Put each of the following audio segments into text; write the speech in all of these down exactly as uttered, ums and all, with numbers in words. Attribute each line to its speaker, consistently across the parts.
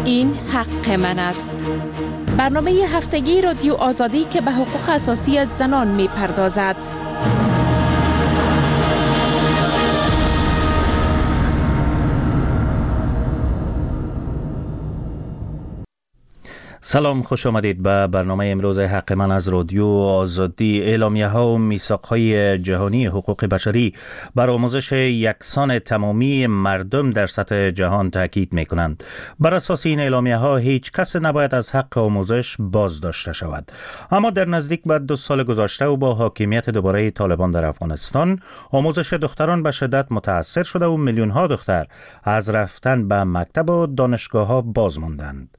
Speaker 1: این حق من است. برنامه هفتگی رادیو آزادی که به حقوق اساسی زنان می پردازد.
Speaker 2: سلام، خوش آمدید به برنامه امروز حق من از رادیو آزادی. اعلامیه ها و میثاق های جهانی حقوق بشری بر آموزش یکسان تمامی مردم در سطح جهان تاکید می کنند. بر اساس این اعلامیه ها هیچ کس نباید از حق آموزش باز داشته شود. اما در نزدیک به دو سال گذشته و با حاکمیت دوباره طالبان در افغانستان، آموزش دختران به شدت متاثر شده و میلیون ها دختر از رفتن به مکتب و دانشگاه ها باز ماندند.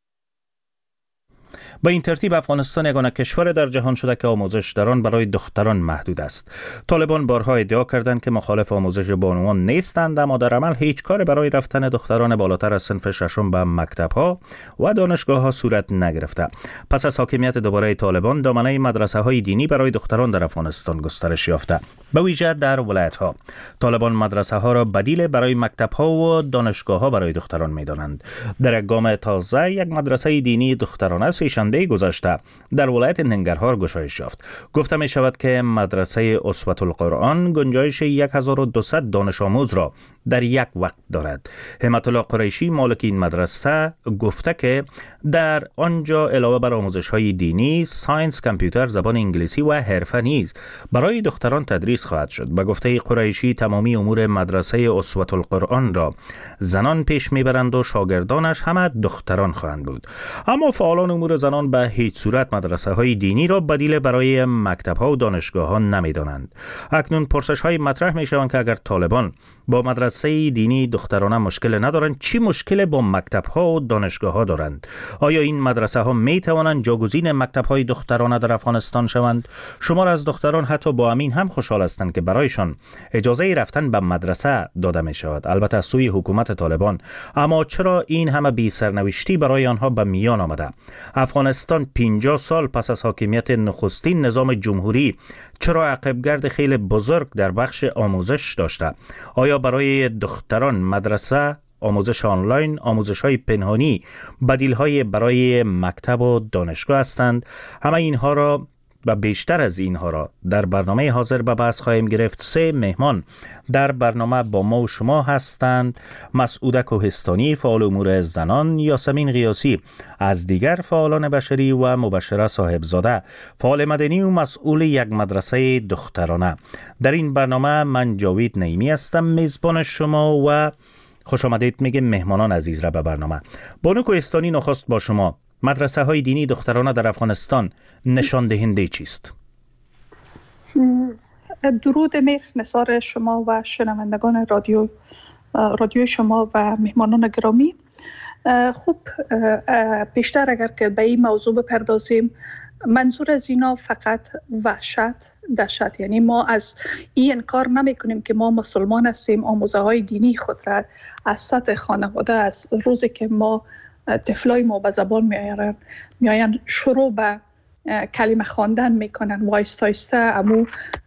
Speaker 2: با این ترتیب افغانستان یگانه کشور در جهان شده که آموزش در آن برای دختران محدود است. طالبان بارها ادعا کردند که مخالف آموزش بانوان نیستند، اما در عمل هیچ کاری برای رفتن دختران بالاتر از صنف ششم به مکتب‌ها و دانشگاه‌ها صورت نگرفته. پس از حاکمیت دوباره طالبان، دامنه مدرسه‌های دینی برای دختران در افغانستان گسترش یافته، به ویژه در ولایت‌ها. طالبان مدرسه‌ها را بدیل برای مکتب‌ها و دانشگاه‌ها برای دختران می‌دانند. در یک گام تازه، یک مدرسه دینی دخترانه سه‌شنبه گذشته در ولایت ننگرهار گشایش یافت. گفته می شود که مدرسه اسوة القرآن گنجایش هزار و دویست دانش آموز را در یک وقت دارد. همت الله قریشی مالک این مدرسه گفته که در آنجا علاوه بر آموزش های دینی، ساینس، کامپیوتر، زبان انگلیسی و حرفه نیز برای دختران تدریس خواهد شد. به گفته قریشی، تمامی امور مدرسه اسوة القرآن را زنان پیش میبرند و شاگردانش همه دختران خواهند بود. اما فعالان امور زنان به هیچ صورت مدرسه های دینی را بدیل برای مکتب ها و دانشگاه ها نمی دانند. اکنون پرسش های مطرح می شوند که اگر طالبان با مدرسه دینی دخترانه مشکل ندارند، چی مشکل با مکتب ها و دانشگاه ها دارند؟ آیا این مدرسه ها می توانند جاگزین مکتب های دخترانه در افغانستان شوند؟ شمار از دختران حتی با امین هم خوشحال هستند که برایشان اجازه رفتن به مدرسه داده می شود، البته از سوی حکومت طالبان. اما چرا این همه بی سرنوشتی برای آنها به میان آمده؟ افغانستان پنجاه سال پس از حاکمیت نخستین نظام جمهوری چرا عقبگرد خیلی بزرگ در بخش آموزش داشته؟ آیا برای دختران مدرسه، آموزش آنلاین، آموزش های پنهانی بدیل های برای مکتب و دانشگاه هستند؟ همه اینها را و بیشتر از اینها را در برنامه حاضر به بحث خواهیم گرفت. سه مهمان در برنامه با ما و شما هستند: مسعوده کوهستانی، فعال امور زنان; یاسمین قیاسی از دیگر فعالان بشری; و مبشره صاحبزاده، فعال مدنی و مسئول یک مدرسه دخترانه. در این برنامه من جاوید نعیمی هستم، میزبان شما، و خوش آمدید میگه مهمانان عزیز را به برنامه. بانو کوهستانی، نخست با شما. مدرسه های دینی دخترانه در افغانستان نشان دهنده چیست؟
Speaker 3: درود مهر نثار شما و شنوندگان رادیو رادیو شما و مهمانان گرامی. خوب، بیشتر اگر که به این موضوع بپردازیم، منظور از اینا فقط وحشت، دهشت. یعنی ما از این انکار نمی کنیم که ما مسلمان هستیم. آموزه های دینی خود را از سطح خانواده، از روزی که ما طفلای ما به زبان میآیند میآیند شروع به کلمه خواندن میکنن، وایستا ایستا امو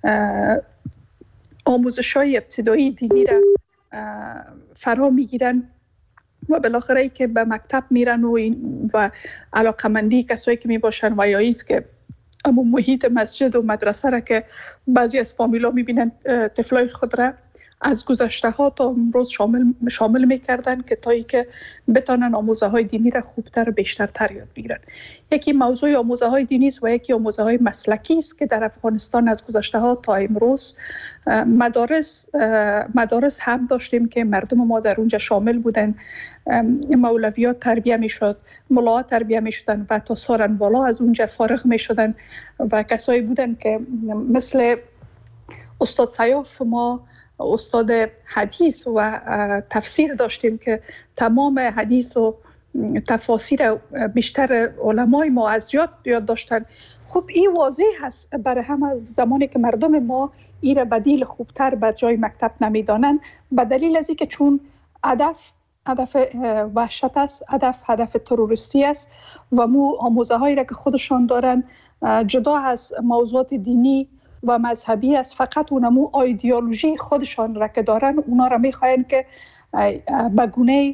Speaker 3: آموزش های ابتدایی دینی را فرا میگیرن و بالاخره ای که به مکتب میرن و, و علاقمندی کسایی که میباشن و یا ایست که امو محیط مسجد و مدرسه را که بعضی از فامیلا میبینن طفلای خود را از گذشته ها تا امروز شامل شامل میکردن که تا ای که بتانن آموزه های دینی را خوبتر و بیشترتر یاد بگیرن. یکی موضوع آموزه های دینی است و یکی آموزه های مسلکی است که در افغانستان از گذشته ها تا امروز مدارس مدارس هم داشتیم که مردم ما در اونجا شامل بودن. مولویات تربیه میشد، ملاها تربیه میشدن و تا سارنوالا از اونجا فارغ میشدن و کسایی بودن که مثل استاد سیاف ما استاد حدیث و تفسیر داشتیم که تمام حدیث و تفاسیر بیشتر علمای ما از یاد یاد داشتن. خب این واضح هست برای همه زمانی که مردم ما این را بدیل خوبتر به جای مکتب نمیدانند، به دلیل از اینکه چون هدف هدف وحشت است، هدف هدف تروریستی است و مو آموزه هایی را که خودشان دارن جدا از موضوعات دینی و مذهبی است، فقط اونمو ایدئولوژی خودشان را که دارن، اونا را میخواین که به گونه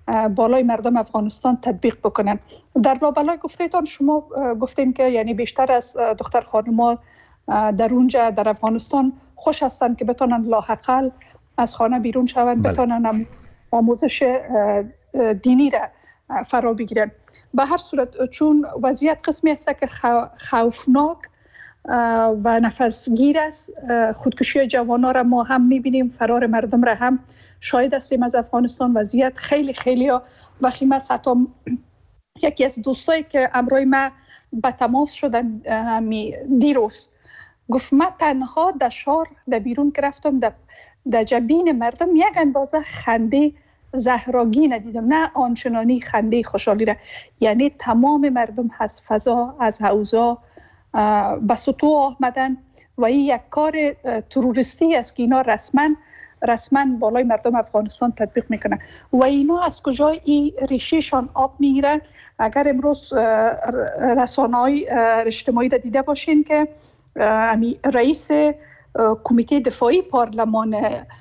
Speaker 3: بالای مردم افغانستان تطبیق بکنن. در لابلای گفتهتان شما گفتین که یعنی بیشتر از دختر خانم‌ها در اونجا در افغانستان خوش هستند که بتونن لاحقل از خانه بیرون شوند، بتونن آموزش دینی را فرا بگیرن. به هر صورت چون وضعیت قسمی است که خوفناک و نفسگیر است، خودکشی جوانان را ما هم میبینیم، فرار مردم را هم شاهد هستیم از افغانستان. وضعیت خیلی خیلی وخیم است. حتی یکی از دوستایی که امروز ما به تماس شدن دیروز گفت من تنها در شهر در بیرون که رفتم در, در جبین مردم یک اندازه خنده زهراگی ندیدم، نه آنچنانی خنده خوشحالی را. یعنی تمام مردم از فضا از حوزا به سطوح آمدن و این یک کار تروریستی است که اینا رسما رسما بالای مردم افغانستان تطبیق میکنن. و اینا از کجای این ریشهشان آب میگیرن؟ اگر امروز رسانه‌های اجتماعی را دیده باشین که رئیس کمیته دفاعی پارلمان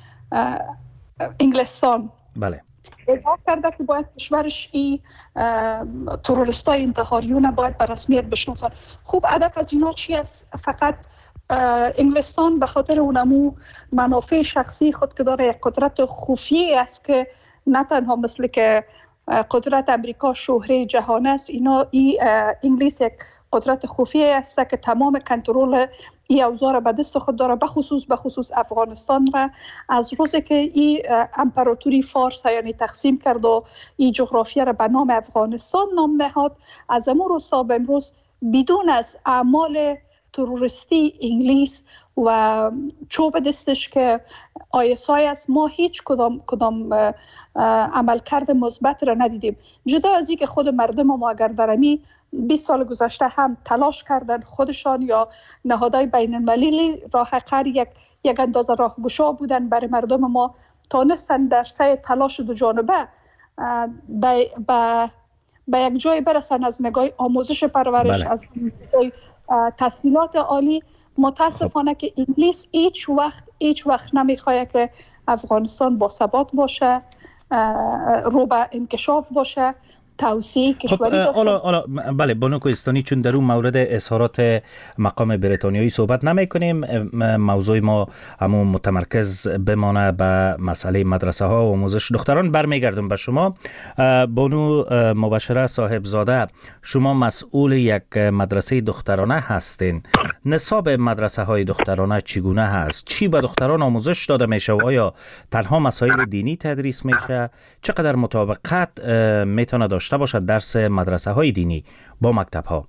Speaker 3: انگلستان
Speaker 2: بله
Speaker 3: ادعا کرده که باید کشورش این تروریستای انتحاریون باید به رسمیت بشناسن. خوب هدف از اینا چی است؟ فقط انگلستان به خاطر اونمو منافع شخصی خود که داره یک قدرت خفیه است که نه تنها مثل که قدرت امریکا شهره جهان است، اینا ای انگلیس یک قدرت خفیه است که تمام کنترل ای اوضاع را به دست خود داره، بخصوص بخصوص افغانستان را. از روزی که ای امپراتوری فارس یعنی تقسیم کرد و ای جغرافیا را به نام افغانستان نام نهاد، از امروز روز تا به امروز بدون از اعمال تروریستی انگلیس و چوب دستش که آی اس آی است، ما هیچ کدام کدام عملکرد مثبت را ندیدیم. جدا از اینکه خود مردم ما اگر درمی بیست سال گذشته هم تلاش کردن خودشان یا نهادهای بین المللی راه حقر یک یک اندازه راهگشا بودن برای مردم ما، تانستن در سعی تلاش دو جانبه به به به یک جای برسن از نگاه آموزش پرورش، بله. از تحصیلات عالی. متاسفانه که انگلیس هیچ وقت هیچ وقت نمیخواد که افغانستان با ثبات باشه، رو به انکشاف باشه، توسعه کشوری داشته.
Speaker 2: حالا حالا بله بانو کوهستانی، چون در اون مورد اظهارات مقام بریتانیایی صحبت نمی کنیم، موضوع ما همون متمرکز بمانه به مسئله مدرسه ها و آموزش دختران. برمیگردم به شما بانو مبشره صاحبزاده، شما مسئول یک مدرسه دخترانه هستین. نصاب مدرسه های دخترانه چگونه هست؟ چی به دختران آموزش داده میشه و آیا تنها مسائل دینی تدریس میشه؟ چقدر مطابقت میتونه داشته باشد درس مدرسه های دینی با مکتب ها؟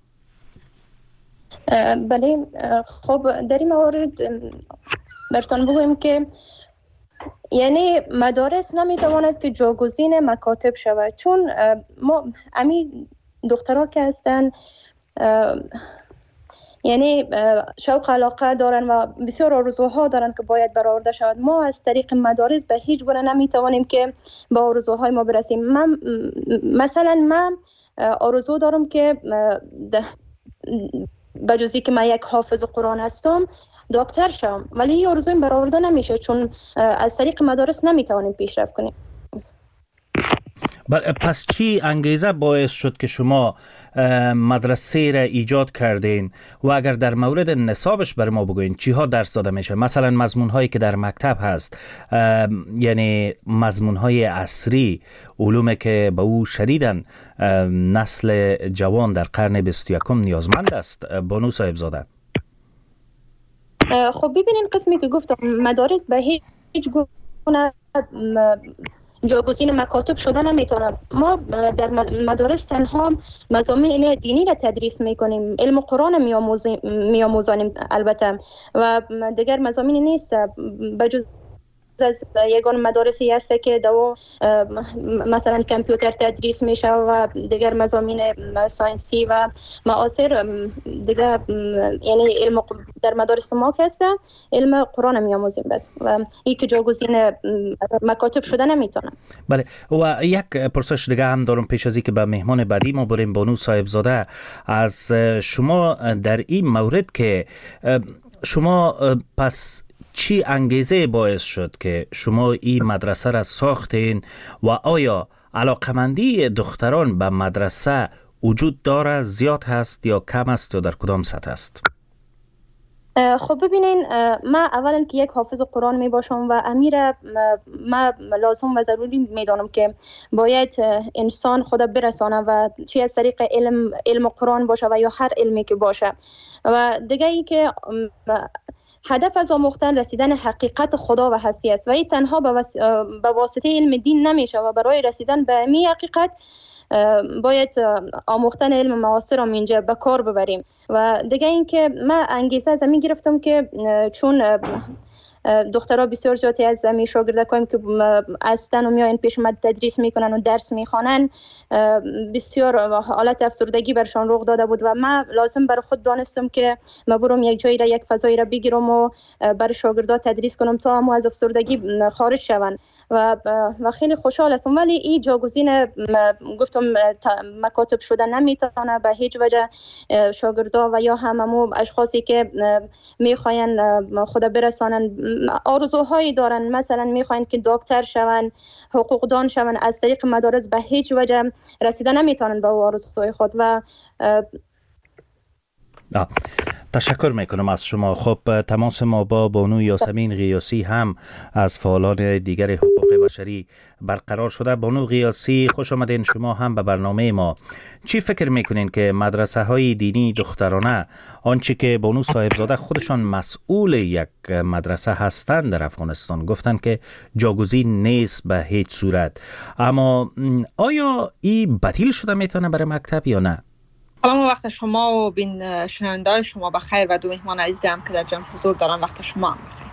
Speaker 4: بله، خب در این موارد براتون بگویم که یعنی مدارس نمیتواند که جاگزین مکاتب شود، چون ما امی دخترها که هستن یعنی شوق علاقه دارن و بسیار آرزوها دارن که باید برآورده شود. ما از طریق مدارس به هیچ گونه نمیتوانیم که به آرزوهای ما برسیم. من مثلا من آرزو دارم که بجزی که من یک حافظ قرآن هستم دکتر شم، ولی این آرزویم برآورده نمیشه چون از طریق مدارس نمیتوانیم پیشرفت کنیم.
Speaker 2: پس چی انگیزه باعث شد که شما مدرسه را ایجاد کردین و اگر در مورد نصابش بر ما بگوین چی ها درس داده میشه؟ مثلا مضمون هایی که در مکتب هست، یعنی مضمون های عصری، علومی که به او شدیداً نسل جوان در قرن بیست و یکم نیازمند است. بانو صاحبزاده.
Speaker 4: خب ببینین قسمی که گفتم مدارس به هیچ گونه جاگزین مکاتب شده نمیتونه. ما در مدارس تنها مضامین دینی را تدریس میکنیم، علم قرآن میآموزانیم البته و دیگر مضامین نیست بجز از یگان مدارسی هست که دو مثلا کامپیوتر تدریس میشه و دیگر مضامین ساینسی و معاصر دیگر، یعنی علم در مدارس ما که هست علم قرآن میآموزیم بس و این که جاگزین مکاتب شده نمیتونه.
Speaker 2: بله، و یک پرسش دیگه هم دارم پیش از اینکه به مهمان بعدی ما بریم. بانو صاحبزاده، از شما در این مورد که شما پس چی انگیزه باعث شد که شما این مدرسه را ساختین و آیا علاقمندی دختران به مدرسه وجود داره، زیاد هست یا کم است یا در کدام سطح است؟
Speaker 4: خب ببینین، من اولا که یک حافظ قرآن می باشم و امیر، من لازم و ضروری می دانم که باید انسان خدا برسانه و چی از طریق علم علم قرآن باشه و یا هر علمی که باشه. و دیگه ای که هدف از آموختن رسیدن حقیقت خدا و هستی است و این تنها به وس... واسطه علم دین نمیشه و برای رسیدن به می حقیقت باید آموختن علم معاصر را اینجا به کار ببریم. و دیگه این که من انگیزه از همین گرفتم که چون دخترها بسیار زیادی از می شاگردکایم که هستن و میاین پیش من تدریس میکنن و درس میخوانن، بسیار حالت افسردگی برشان رخ داده بود و من لازم برای خود دانستم که من برم یک جایی را، یک فضایی را بگیرم و برای شاگردها تدریس کنم تا هم از افسردگی خارج شوند. و و خیلی خوشحال هستم. ولی این جاگزین گفتم مکاتب شدن نمیتونه به هیچ وجه. شاگردا و یا هممو اشخاصی که میخواین خدا برسانن آرزوهایی دارن، مثلا میخواین که دکتر شون، حقوقدان شون، از طریق مدارس به هیچ وجه رسیدن نمیتونن به آرزوهای خود. و
Speaker 2: آه. تشکر میکنم از شما. خب تماس ما با بانو یاسمین غیاسی هم از فعالان دیگر حقوق بشری برقرار شده. بانو غیاسی، خوش آمدین شما هم به برنامه ما. چی فکر میکنین که مدرسه های دینی دخترانه، آنچه که بانو صاحبزاده خودشان مسئول یک مدرسه هستند در افغانستان، گفتن که جاگزین نیست به هیچ صورت، اما آیا این بدیل شده میتونه برای مکتب یا نه؟
Speaker 5: سلام، وقت شما و بین شنونده شما بخیر و دو مهمان عزیزم که در جمع حضور دارن وقت شما هم بخیر.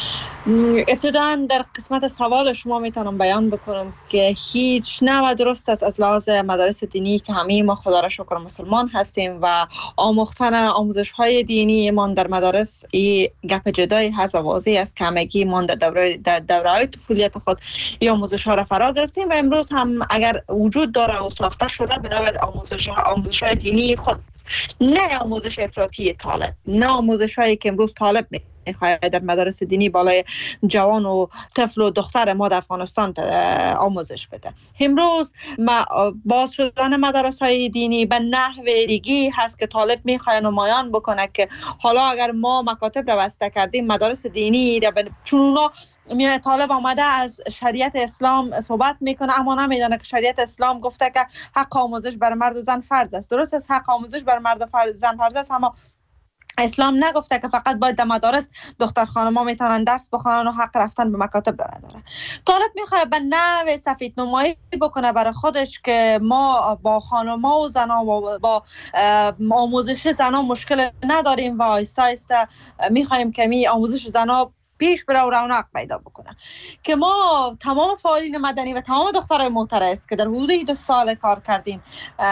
Speaker 5: ابتداً در قسمت سوال شما میتونم بیان بکنم که هیچ نه درست است از لحاظ مدارس دینی که همه ما خدا را شکر مسلمان هستیم و آموختن آموزش های دینی من در مدارس این گپ جدایی هست و واضح است که همگی من در دوره در دوره های طفولیت خود این آموزش ها را فرا گرفتیم و امروز هم اگر وجود داره و ساخته شده بنابر آموزش ها آموزش های دینی خود، نه آموزش افراطی طالب، نه آموزش هایی که امروز طالب می در مدارس دینی بالای جوان و طفل و دختر ما در افغانستان آموزش بده. امروز باز شدن مدارس های دینی به نحو دیگی هست که طالب میخواه نمایان بکنه که حالا اگر ما مکاتب رو بسته کردیم مدارس دینی رو ب... چون اونا میاد طالب آمده از شریعت اسلام صحبت میکنه اما نمیدونه که شریعت اسلام گفته که حق آموزش بر مرد و زن فرض است. درست است، حق آموزش بر مرد و زن فرض است، اما اسلام نگفته که فقط باید در مدارس دختر خانم‌ها میتونن درس بخونن و حق رفتن به مکاتب را نداره. طالب میخواد به نوع سفید نمایی بکنه برای خودش که ما با خانم‌ها و زن‌ها و با آموزش زن‌ها مشکل نداریم و آیسته آیسته میخوایم که می آموزش زن‌ها پیش بره و رونق پیدا بکنه. که ما تمام فعالین مدنی و تمام دخترای محترم که در حدود دو سال کار کردیم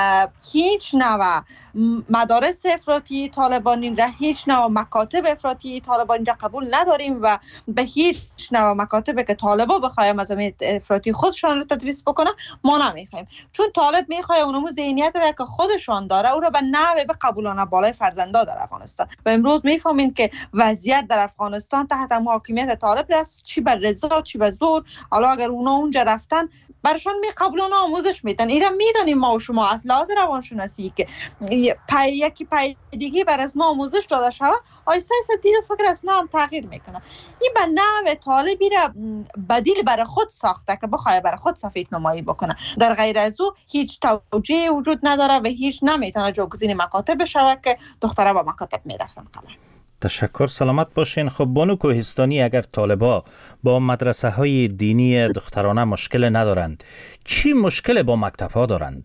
Speaker 5: هیچ نوع مدارس افراطی طالبانی را، هیچ نوع مکاتب افراطی طالبانی را قبول نداریم و به هیچ نوع مکاتب که طالبا بخوایم از افراطی خودشان رو تدریس بکنه ما نمیخوایم، چون طالب میخواد اونمو ذهنیت را که خودشان داره او را به نوع به قبولانه بالای فرزندا در افغانستان. و امروز میفهمیم که وضعیت در افغانستان تحت حاکمیت طالب است، چی بر رضا چی بر زور. حالا اگر اونا اونجا رفتن برشان می قبلون آموزش میدن. اینا میدونیم ما و شما از لحاظ روانشناسی که پای یکی پای دیگه بر از ما آموزش داده شود، آیسته آیسته دید و فکر از ما هم تغییر میکنه. این به نوع طالبی را بدیل برای خود ساخته که بخواه برای خود سفید نمایی بکنه. در غیر از او هیچ توجیه وجود نداره و هیچ نمیتونه جاگزین مکاتب بشه که دخترها با مکاتب میرفتن. قبل
Speaker 2: تشکر، سلامت باشین. خب بانو کوهستانی، اگر طالبا با مدرسه های دینی دخترانه مشکل ندارند، چی مشکل با مکتب ها دارند؟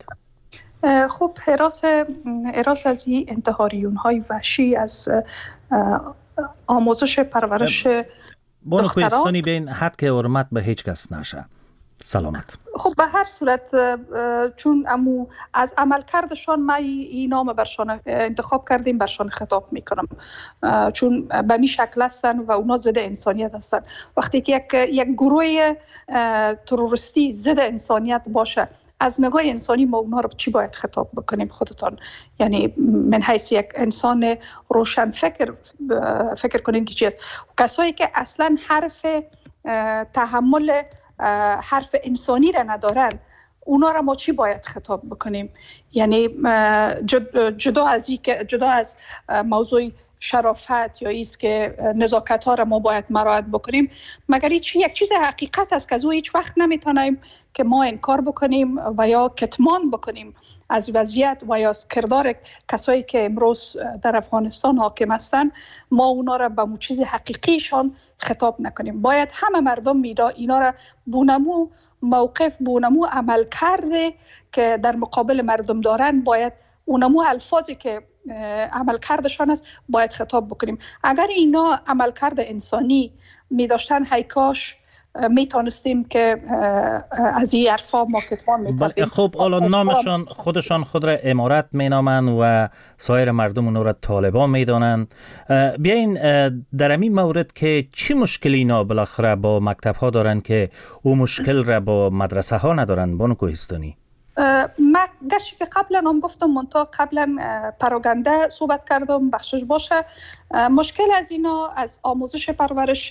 Speaker 3: خب حراس حراس از این انتحاریون های وحشی از آموزش پرورش
Speaker 2: بانو کوهستانی بین حد که حرمت به هیچ کس نشه. سلامت.
Speaker 3: خب به هر صورت چون امو از عمل کردشان ما این نام برشان انتخاب کردیم، برشان خطاب میکنم چون به می شکل هستن و اونا ضد انسانیت هستن. وقتی که یک, یک گروه تروریستی ضد انسانیت باشه، از نگاه انسانی ما اونا رو چی باید خطاب بکنیم خودتان؟ یعنی من حیث یک انسان روشن فکر فکر کنین که چی است. کسایی که اصلا حرف تحمل حرف انسانی را ندارن، اونا را ما چی باید خطاب بکنیم؟ یعنی جدا از جدا از موضوع شرافت یا ایست که نزاکت ها را ما باید مراعات بکنیم، مگر هیچ یک چیز حقیقت است که از او هیچ وقت نمیتونیم که ما انکار بکنیم و یا کتمان بکنیم از وضعیت و یا از کردار کسایی که امروز در افغانستان حاکم هستند. ما اونا را به مو چیز حقیقیشان خطاب نکنیم. باید همه مردم میدا اینا را بونمو موقف بونمو عمل کرده که در مقابل مردم دارن، باید اونمو الفاظی که عمل کردشان است باید خطاب بکنیم. اگر اینا عمل کرده انسانی می داشتن، هیکاش می تانستیم که از این حرفا ما کتمان می کردیم.
Speaker 2: خب حالا نامشان خودشان خود را امارت می نامند و سایر مردم اونو را طالبان می دانند. بیاین در این مورد که چی مشکلی اینا بالاخره با مکتب ها دارن که او مشکل را با مدرسه ها ندارن؟ بانو کوهستانی.
Speaker 3: من گرچه که قبلا هم گفتم منطقه قبلا پراگنده صحبت کردم بخشش باشه، مشکل از اینا از آموزش پرورش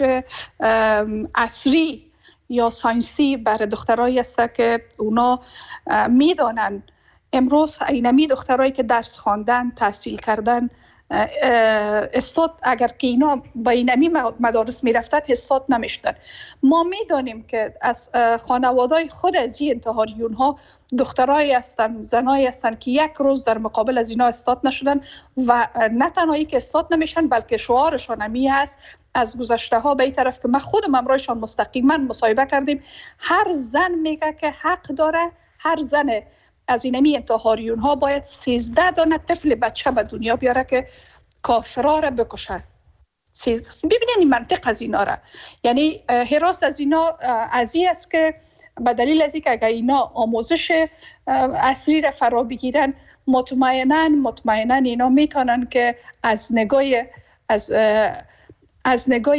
Speaker 3: عصری یا ساینسی برای دخترایی است که اونا میدانن امروز اینمی دخترایی که درس خواندن تحصیل کردن استاد اگر که اینا با اینمی مدارس میرفتن استاد نمیشدن. ما میدانیم که از خانوادهای خود از این انتحاریون ها دخترایی هستن، زنایی هستن که یک روز در مقابل از اینا استاد نشدن و نه تنهایی که استاد نمیشن بلکه شعارشان همی هست از گذشته ها به این طرف که من خودم امرایشان مستقیما مصاحبه کردیم، هر زن میگه که حق داره، هر زن از اینمی انتحاریون ها باید سیزده دانه طفل بچه به دنیا بیاره که کافرها را بکشه. ببینید این منطق از اینا را، یعنی هراس از اینا از این است که به دلیل از اینکه اگر اینا آموزش عصری را فرا بگیرن، مطمئنا مطمئنا اینا میتونن که از نگاه از از نگاه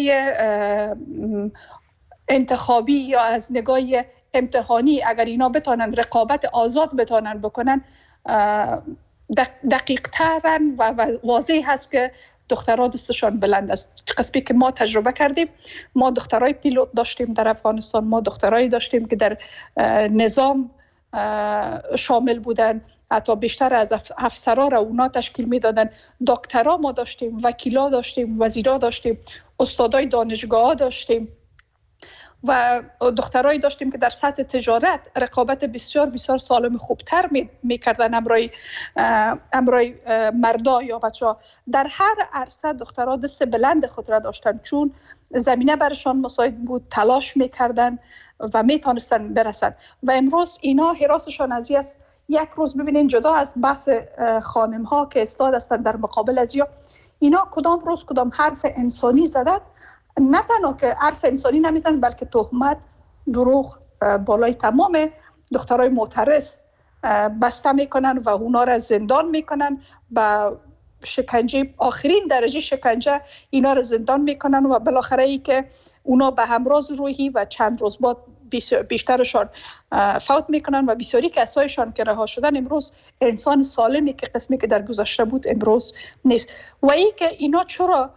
Speaker 3: انتخابی یا از نگاه امتحانی اگر اینا بتونن رقابت آزاد بتونن بکنن، دقیق ترن و واضح هست که دخترها دستشان بلند است. قسمی که ما تجربه کردیم، ما دخترای پیلوت داشتیم در افغانستان، ما دخترایی داشتیم که در نظام شامل بودن، حتی بیشتر از افسرها را اونا تشکیل میدادن. دکترها ما داشتیم، وکیلا داشتیم، وزیرا داشتیم، استادای دانشگاه داشتیم و دخترایی داشتیم که در سطح تجارت رقابت بسیار بسیار سالم خوبتر میکردن امرای امرای مردا یا بچه‌ها. در هر عرصه دخترها دست بلند خود را داشتن، چون زمینه برشان مساعد بود، تلاش میکردن و میتونستن برسن. و امروز اینا حراسشان از است. یک روز ببینین جدا از بحث خانم ها که استاد هستن در مقابل از یا اینا کدام روز کدام حرف انسانی زدن، نه تنها که حرف انسانی نمیزنن بلکه تهمت، دروغ بالای تمام دخترای معترض بسته میکنن و اونا را زندان میکنن، با شکنجه آخرین درجه شکنجه اینا را زندان میکنن و بالاخره ای که اونا به همراز روحی و چند روز بعد بیشترشان فوت میکنن و بسیاری کسایشان که رها شدن امروز انسان سالمی که قسمی که در گذشته بود امروز نیست. و ای که اینا چرا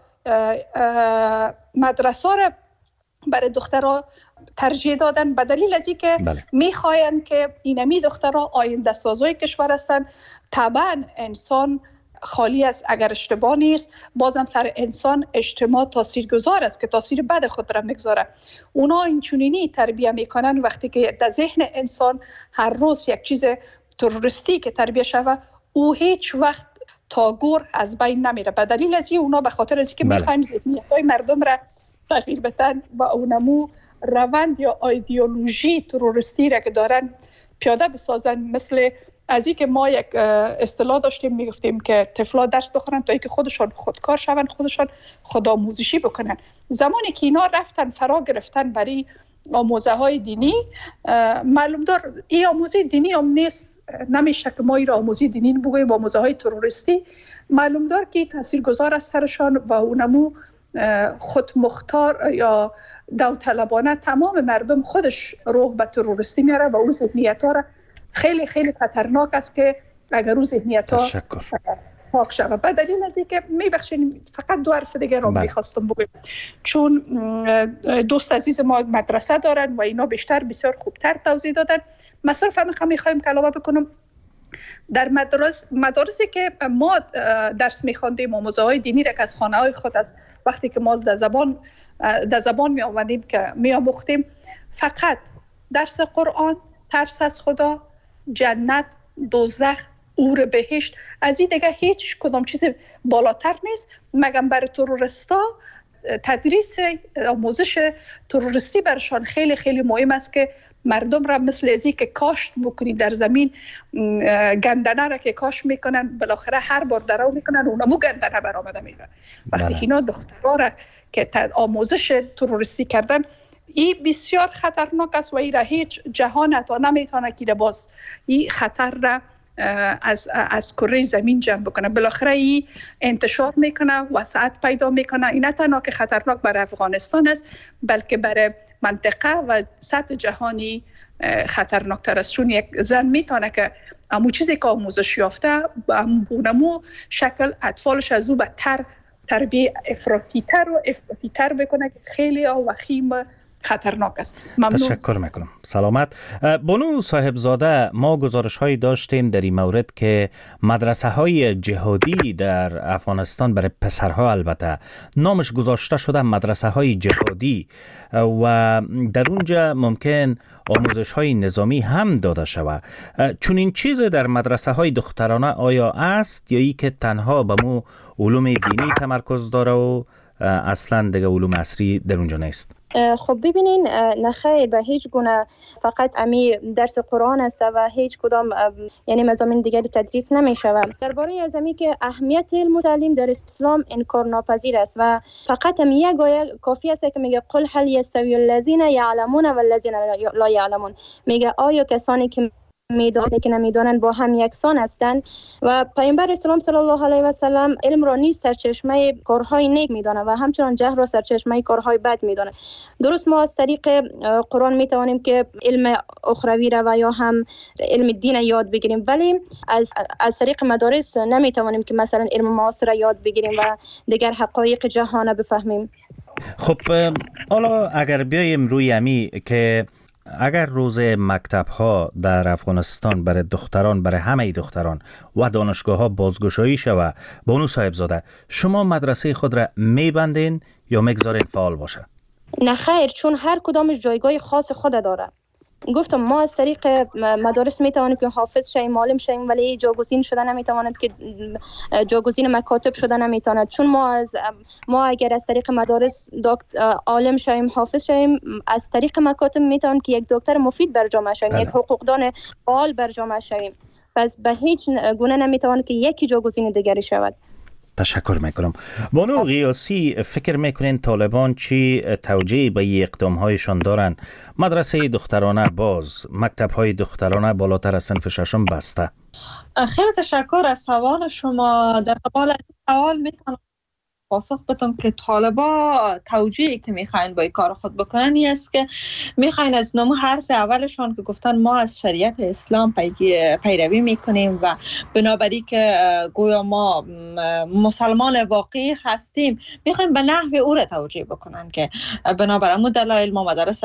Speaker 3: مدرسه را برای دخترها ترجیح دادن؟ به دلیل از اینکه بله. میخواین که اینمی دخترها آینده سازای کشور هستن. طبعا انسان خالی از اگر اشتباه نیست، بازم سر انسان اجتماع تاثیرگذار است که تاثیر بد خود را میگذاره. اونا این چونینی تربیه میکنن وقتی که در ذهن انسان هر روز یک چیز تروریستی که تربیه شوه، او هیچ وقت تا گور از بین نمیره. به دلیل از این اونا به خاطر از اینکه بله. میخوایم ذهنیت‌های مردم را تغییر بدن و اونمو روند یا ایدئولوژی تروریستی را که دارن پیاده بسازن. مثل از اینکه ما یک اصطلاح داشتیم میگفتیم که طفلا درس بخونن تا اینکه خودشان خودکار شون، خودشان خودآموزشی بکنن. زمانی که اینا رفتن فرا گرفتن برای آموزه های دینی، معلوم دار این آموزه دینی هم نیست، نمیشه که ما این آموزه دینی بگوییم آموزه های تروریستی. معلوم دار که تاثیرگذار است سرشان و اونمو خود مختار یا داوطلبانه تمام مردم خودش روح به تروریستی میاره و اون ذهنیت ها را خیلی خیلی خطرناک است که اگر اون ذهنیت ها پاک شود. به دلیل از اینکه میبخشید فقط دو حرف دیگه رو میخواستم بگم، چون دوست عزیز ما مدرسه دارن و اینا بیشتر بسیار خوبتر توضیح دادن. ما صرف هم میخوایم که علاوه بکنم در مدارس مدارسی که ما درس میخواندیم آموزه های دینی را که از خانه های خود از وقتی که ما در زبان در زبان می آمدیم که می آموختیم، فقط درس قرآن، ترس از خدا، جنت، دوزخ، اور بهشت، از این دیگه هیچ کدام چیز بالاتر نیست. مگم برای تروریستا تدریس آموزش تروریستی برشان خیلی خیلی مهم است که مردم را مثل ازی که کاشت بکنی در زمین، گندنه را که کاشت میکنن بالاخره هر بار درو میکنن اونمو گندنه برآمده میگن. وقتی اینا دخترها را که آموزش تروریستی کردن، این بسیار خطرناک است و این را هیچ جهان تا نمیتونه که باز این خطر را از از کره زمین جمع بکنه. بالاخره این انتشار میکنه، وسعت پیدا میکنه. این نه تنها که خطرناک برای افغانستان است، بلکه برای منطقه و سطح جهانی خطرناک تر است. چون یک زن میتونه که امو چیزی که آموزش یافته بونمو شکل اطفالش از او بدتر تربیه افراطی تر و افراطی تر بکنه که خیلی وخیم خطرناک است. ممنون.
Speaker 2: تشکر میکنم. سلامت. بانو صاحبزاده، ما گزارش هایی داشتیم در این مورد که مدرسه های جهادی در افغانستان برای پسرها البته نامش گذاشته شده مدرسه های جهادی و در اونجا ممکن آموزش های نظامی هم داده شود. چون این چیز در مدرسه های دخترانه آیا است یا ای که تنها به مو علوم دینی تمرکز داره و اصلا دیگه علوم عصری در اونجا نیست؟
Speaker 4: خب ببینین، نخیر، به هیچ گونه فقط امی درس قرآن است و هیچ کدام یعنی مضامین دیگری تدریس نمی شود. درباره از امی که اهمیت علم و تعلیم در اسلام انکار ناپذیر است و فقط هم یک آیه کافی است که میگه قل هل یستوی الذین یعلمون والذین لا یعلمون، میگه آیا کسانی که میدانند که نمیدانند با هم یکسان هستند. و پیامبر اسلام صلی الله علیه و سلم علم را نیز سرچشمه کارهای نیک میداند و همچنان جهل را سرچشمه کارهای بد میداند. درست ما از طریق قرآن میتوانیم که علم اخروی را و یا هم علم دین یاد بگیریم، ولی از از طریق مدارس نمیتوانیم که مثلا علم معاصر را یاد بگیریم و دیگر حقایق جهان را بفهمیم.
Speaker 2: خب حالا اگر بیایم روی امی که اگر روز مکتب ها در افغانستان برای دختران، برای همه دختران و دانشگاه ها بازگشایی شود، بانو صاحبزاده شما مدرسه خود را میبندین یا میگذارین فعال باشه؟
Speaker 4: نه خیر، چون هر کدامش جایگاه خاص خود داره. گفتم ما از طریق مدارس میتوانیم که حافظ شویم، معلم شویم، ولی جاگزین شدن نمیتواند که جاگزین مکاتب شدن نمیتواند. چون ما از ما اگر از طریق مدارس عالم شویم، حافظ شویم، از طریق مکاتب میتوانیم که یک دکتر مفید بر جامعه شویم، یک حقوقدان فعال بر جامعه شویم. پس به هیچ گونه نمیتواند که یکی جاگزین دیگری شود.
Speaker 2: تشکر میکنم. بانو غیاسی، فکر میکنین طالبان چی توجیه به این اقدام هایشان دارن؟ مدرسه دخترانه باز، مکتب های دخترانه بالاتر از صنف ششم بسته.
Speaker 5: خیلی تشکر از سوال شما. در قبال سوال میتونم پاسخ بدم که طالبا توجیهی که میخواین با این کار خود بکنن این است که میخواین از نمو حرف اولشان که گفتن ما از شریعت اسلام پیروی میکنیم و بنابراین که گویا ما مسلمان واقعی هستیم، میخواین به نحو او را توجیه بکنن که بنابر امو دلایل ما مدرسه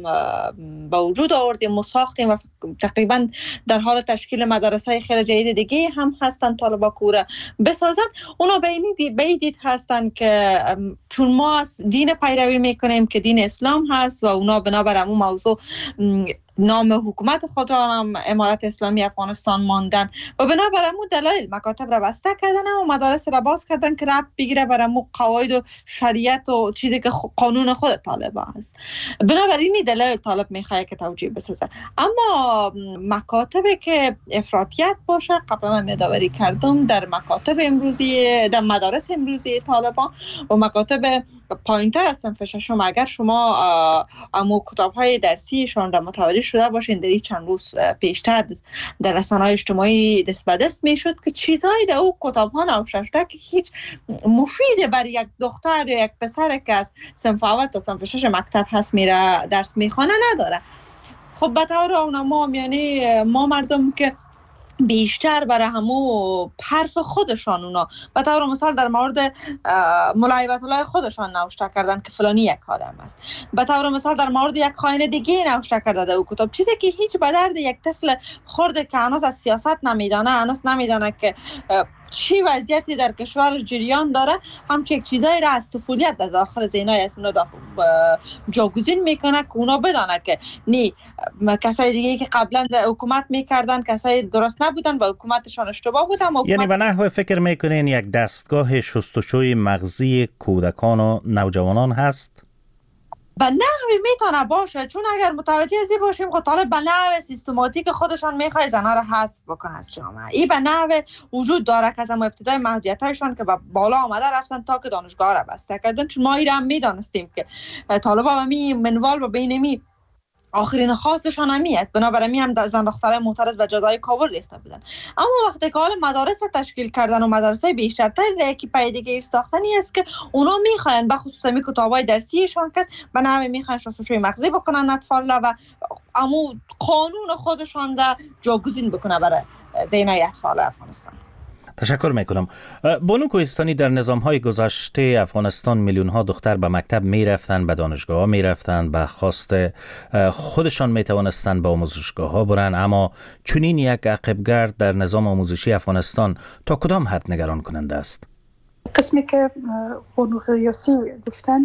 Speaker 5: با وجود آوردیم و ساختیم و تقریبا در حال تشکیل مدرسه خیلی جدید دیگه هم هستن طالبا کوره بسازن. اونا به این دید هستن که چون ما دین پیروی میکنیم که دین اسلام هست و اونا بنابر همون موضوع نام حکومت خود را هم امارت اسلامی افغانستان ماندن و بنابر همون دلایل مکاتب را بسته کردن و مدارس را باز کردن که رب بگیره بر همون قواعد و شریعت و چیزی که قانون خود طالب هست. بنابراین دلایل طالب میخواه که توجیه بسازه. اما مکاتبی که افراطیت باشه، قبلا هم یادآوری کردم در مکاتب امروزی، در مدارس امروزی طالبان و مکاتب پایینتر از صنف ششم، اگر شما امو کتاب‌های درسیشان را متوجه شده باشین، در این چند روز پیشتر در رسانه‌های اجتماعی دست به دست میشد که چیزایی در او کتاب‌ها نوشته شده که هیچ مفید برای یک دختر یا یک پسر که از صنف اول تا صنف شش مکتب هست میره درس میخوانه نداره. خب به طور اونما یعنی ما مردم که بیشتر برای همو حرف خودشان اونا به طور مثال در مورد مولای بیت الله خودشان نوشته کردن که فلانی یک آدم است. به طور مثال در مورد یک خائن دیگه نوشته کرده در او کتاب، چیزی که هیچ به درد یک طفل خرد که هنوز از سیاست نمیدانه، هنوز نمیدانه که چی وضعیتی در کشور جریان داره، همچه چیزایی را از طفولیت در داخل ذهنای از اونا جاگزین میکنه که اونا بدانه که نی کسای دیگه که قبلا حکومت میکردن کسای درست نبودن و حکومتشان اشتباه بود. حکومت...
Speaker 2: یعنی به نحو فکر میکنین یک دستگاه شستشوی مغزی کودکان و نوجوانان هست؟
Speaker 5: به نحوی میتونه باشه، چون اگر متوجه ازی باشیم خب طالب به نحو سیستماتیک خودشان میخواه زنها را حذف بکنه از جامعه. این به نحو وجود داره که از ابتدای محدودیت هایشان که به بالا آمده رفتن تا که دانشگاه را بسته کردن، چون ما این را هم میدانستیم که طالب ها می منوال و بینمی آخرین خواستشان همی است، بنابراین می هم زن دخترای معترض به جدای کابل ریخته بودن. اما وقتی که حال مدارس تشکیل کردن و مدارسای بیشترتر که پیدگیر ساختنی است که اونا میخواین به خصوص می کتابای درسیشان که به نحوی میخواین شستشوی مغزی بکنن اطفال و امو قانون خودشان را جاگزین بکنه برای ذهنای اطفال افغانستان.
Speaker 2: تشکر میکنم. بانو کوهستانی، در نظام‌های گذشته افغانستان میلیون ها دختر به مکتب میرفتن، به دانشگاه ها میرفتن، به خواست خودشان میتوانستن به آموزشگاه ها برن، اما چنین یک عقبگرد در نظام آموزشی افغانستان تا کدام حد نگران کننده است؟
Speaker 3: قسمی که بانو قیاسی گفتن،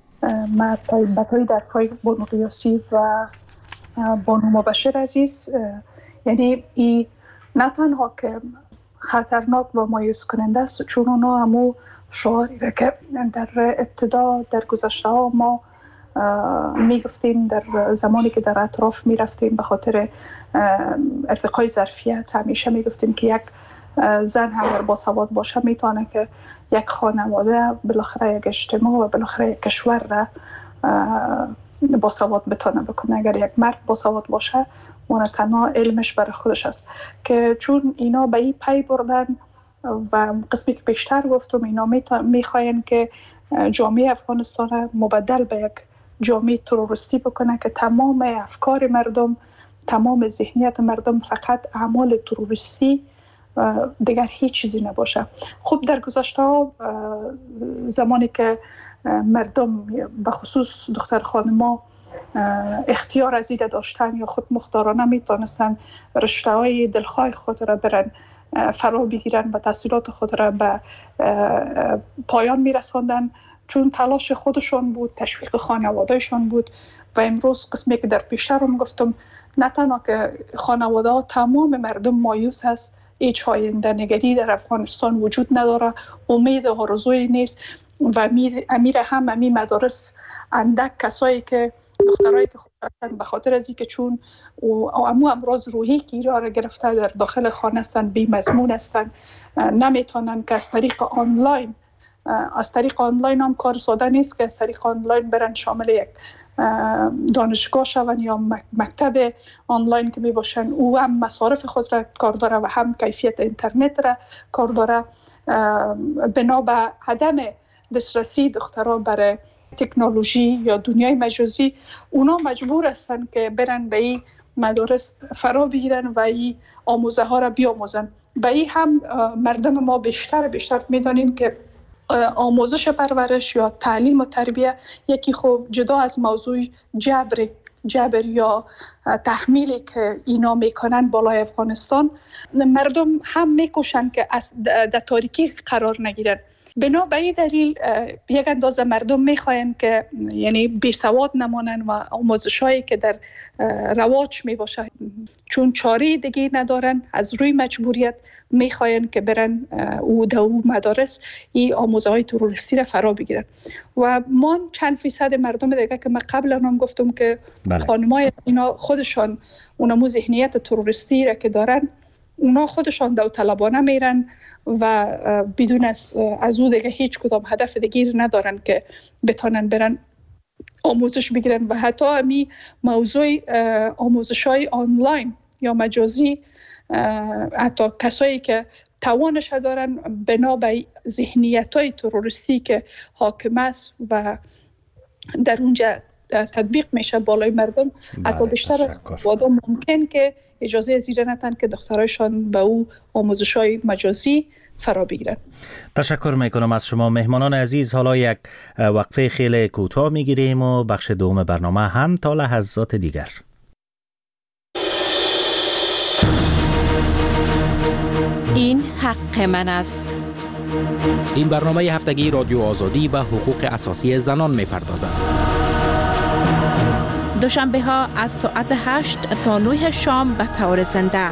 Speaker 3: من به پای درفای بانو قیاسی و بانو مبشر عزیز، یعنی این نه تنها که خطرناک و مایوس کننده است، چون اونا همو شعاری را که در ابتدا در گذشته ها ما می گفتیم در زمانی که در اطراف می رفتیم به خاطر ارتقای ظرفیت، همیشه می گفتیم که یک زن اگر باسواد باشه میتونه که یک خانواده، بالاخره یک اجتماع و بالاخره یک کشور را باسواد بتونه بکنه. اگر یک مرد باسواد باشه اون تنها علمش برای خودش است، که چون اینا به این پی بردن و قسمی که بیشتر گفتم اینا میخواین که جامعه افغانستان مبدل به یک جامعه تروریستی بکنه که تمام افکار مردم، تمام ذهنیت مردم فقط اعمال تروریستی، دیگر هیچ چیزی نباشه. خب در گذشته ها زمانی که مردم به خصوص دختر خانما اختیار از ایده داشتن یا خود مختارانه میتونستن رشته های دلخواه خود را برن فرا بگیرن و تحصیلات خود را به پایان میرساندن، چون تلاش خودشون بود، تشویق خانوادهشون بود. و امروز قسمی که در پیشتر هم گفتم، نه تنها که خانواده ها، تمام مردم مایوس هست، هیچ آینده نگری در افغانستان وجود نداره، امید و آرزویی نیست و امیر هم امی مدارس اندک کسایی که دخترایی که خود هستن به خاطر از اینکه چون امو امراض روحی که ایران را گرفته در داخل خانه هستن، بی مضمون هستن، نمیتونن که از طریق آنلاین از طریق آنلاین هم کار ساده نیست که از طریق آنلاین برن شامل یک دانشگاه شون یا مکتب آنلاین که می باشن. او هم مصارف خود را کار داره و هم کیفیت اینترنت را کار داره. بنا به عدم دسترسی دخترها برای تکنولوژی یا دنیای مجازی، اونا مجبور هستن که برن به این مدارس فرا بگیرن و این آموزه ها را بیاموزن. به این هم مردم ما بیشتر بیشتر میدانیم که آموزش پرورش یا تعلیم و تربیه یکی خوب جدا از موضوع جبر جبر یا تحمیلی که اینا میکنن بالای افغانستان، مردم هم میکوشن که در تاریکی قرار نگیرن. بنا به این دلیل یک اندازه مردم میخواین که یعنی بی سواد نمانن و آموزشایی که در رواج می باشه چون چاره دیگه ندارن، از روی مجبوریت میخواین که برن او در او مدارس این آموزه های تروریستی را فرا بگیرن. و ما چند فیصد مردم دیگه که من قبلا هم گفتم که بله. خانمای اینا خودشان اونمو ذهنیت تروریستی را که دارن، اونا خودشان داوطلبانه میرن و بدون از از او دیگه هیچ کدام هدف دیگه ندارن که بتونن برن آموزش بگیرن. و حتی امی موضوع آموزش‌های آنلاین یا مجازی، حتی کسایی که توانش دارن بنا به ذهنیت‌های تروریستی که حاکم است و در اونجا تطبیق میشه بالای مردم، حتی بیشتر از وادا ممکن که اجازه زیر نتن که دخترایشان به او آموزش‌های مجازی فرا بگیرن.
Speaker 2: تشکر میکنم از شما مهمانان عزیز. حالا یک وقفه خیلی کوتاه میگیریم و بخش دوم برنامه هم تا لحظات دیگر.
Speaker 1: این حق من است.
Speaker 6: این برنامه هفتگی رادیو آزادی و حقوق اساسی زنان میپردازد.
Speaker 1: دوشنبه ها از ساعت هشت تا نه شام به طور زنده.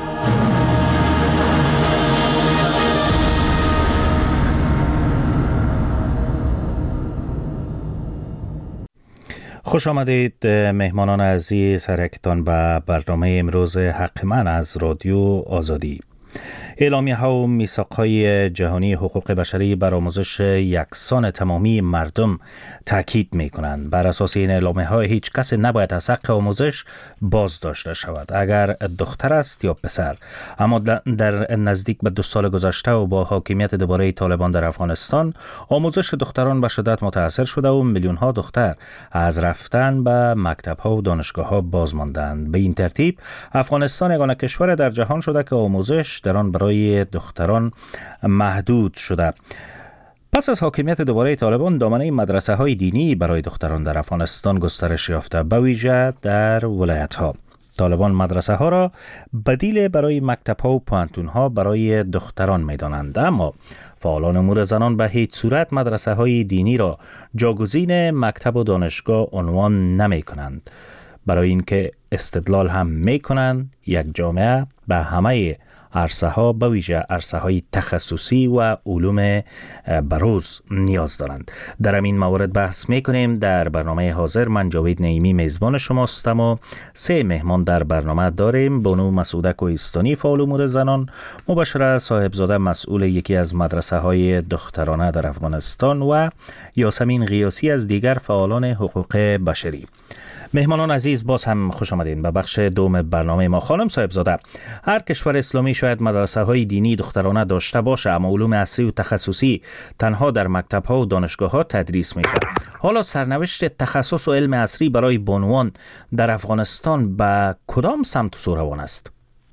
Speaker 2: خوش آمدید مهمانان عزیز هر یکتان به برنامه امروز حق من از رادیو آزادی. اعلامیه ها و میثاق های جهانی حقوق بشری بر آموزش یکسان تمامی مردم تاکید می کنند. بر اساس این اعلامیه ها هیچ کس نباید از حق آموزش باز داشته شود، اگر دختر است یا پسر. اما در نزدیک به دو سال گذشته و با حاکمیت دوباره طالبان در افغانستان، آموزش دختران به شدت متاثر شده و میلیون ها دختر از رفتن به مکتب ها و دانشگاه ها باز ماندند. به این ترتیب افغانستان یگانه کشور در جهان شده که آموزش در آن برای دختران محدود شده. پس از حاکمیت دوباره طالبان، دامنه مدرسه های دینی برای دختران در افغانستان گسترش یافته، به ویژه در ولایت ها. طالبان مدرسه ها را بدیل برای مکتب ها و پانتون ها برای دختران می دانند، اما فعالان امور زنان به هیچ صورت مدرسه های دینی را جاگزین مکتب و دانشگاه عنوان نمی کنند. برای اینکه استدلال هم می کنند یک جامعه به همه عرصه ها، به ویژه عرصه های تخصصی و علوم بروز نیاز دارند. در این موارد بحث می کنیم. در برنامه حاضر من جاوید نعیمی میزبان شماستم و سه مهمان در برنامه داریم. بانو مسعوده کوهستانی فعال امور زنان، مبشره صاحبزاده مسئول یکی از مدرسه های دخترانه در افغانستان و یاسمین غیاسی از دیگر فعالان حقوق بشری. مهمانان عزیز، باز هم خوش آمدین به بخش دوم برنامه ما. خانم صاحبزاده، هر کشور اسلامی شاید مدرسه های دینی دخترانه داشته باشه، اما علوم عصری و تخصصی تنها در مکتب ها و دانشگاه ها تدریس میشه. حالا سرنوشت تخصص و علم عصری برای بانوان در افغانستان به کدام سمت و سو روان است؟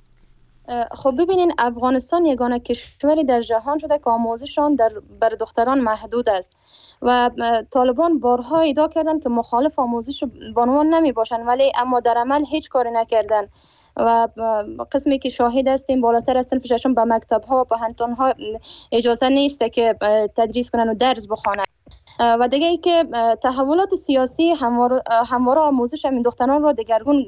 Speaker 4: خب ببینین، افغانستان یگانه کشوری در جهان شده که آموزششان در بر دختران محدود است و طالبان بارها ادعا کردند که مخالف آموزش بانوان نمی باشند، ولی اما در عمل هیچ کاری نکردند و قسمی که شاهد هستیم بالاتر از صنف ششم به مکتب ها و پانتون ها اجازه نیست که تدریس کنن و درس بخوانند. و دیگه ای که تحولات سیاسی همواره همواره آموزش همین دختران را دگرگون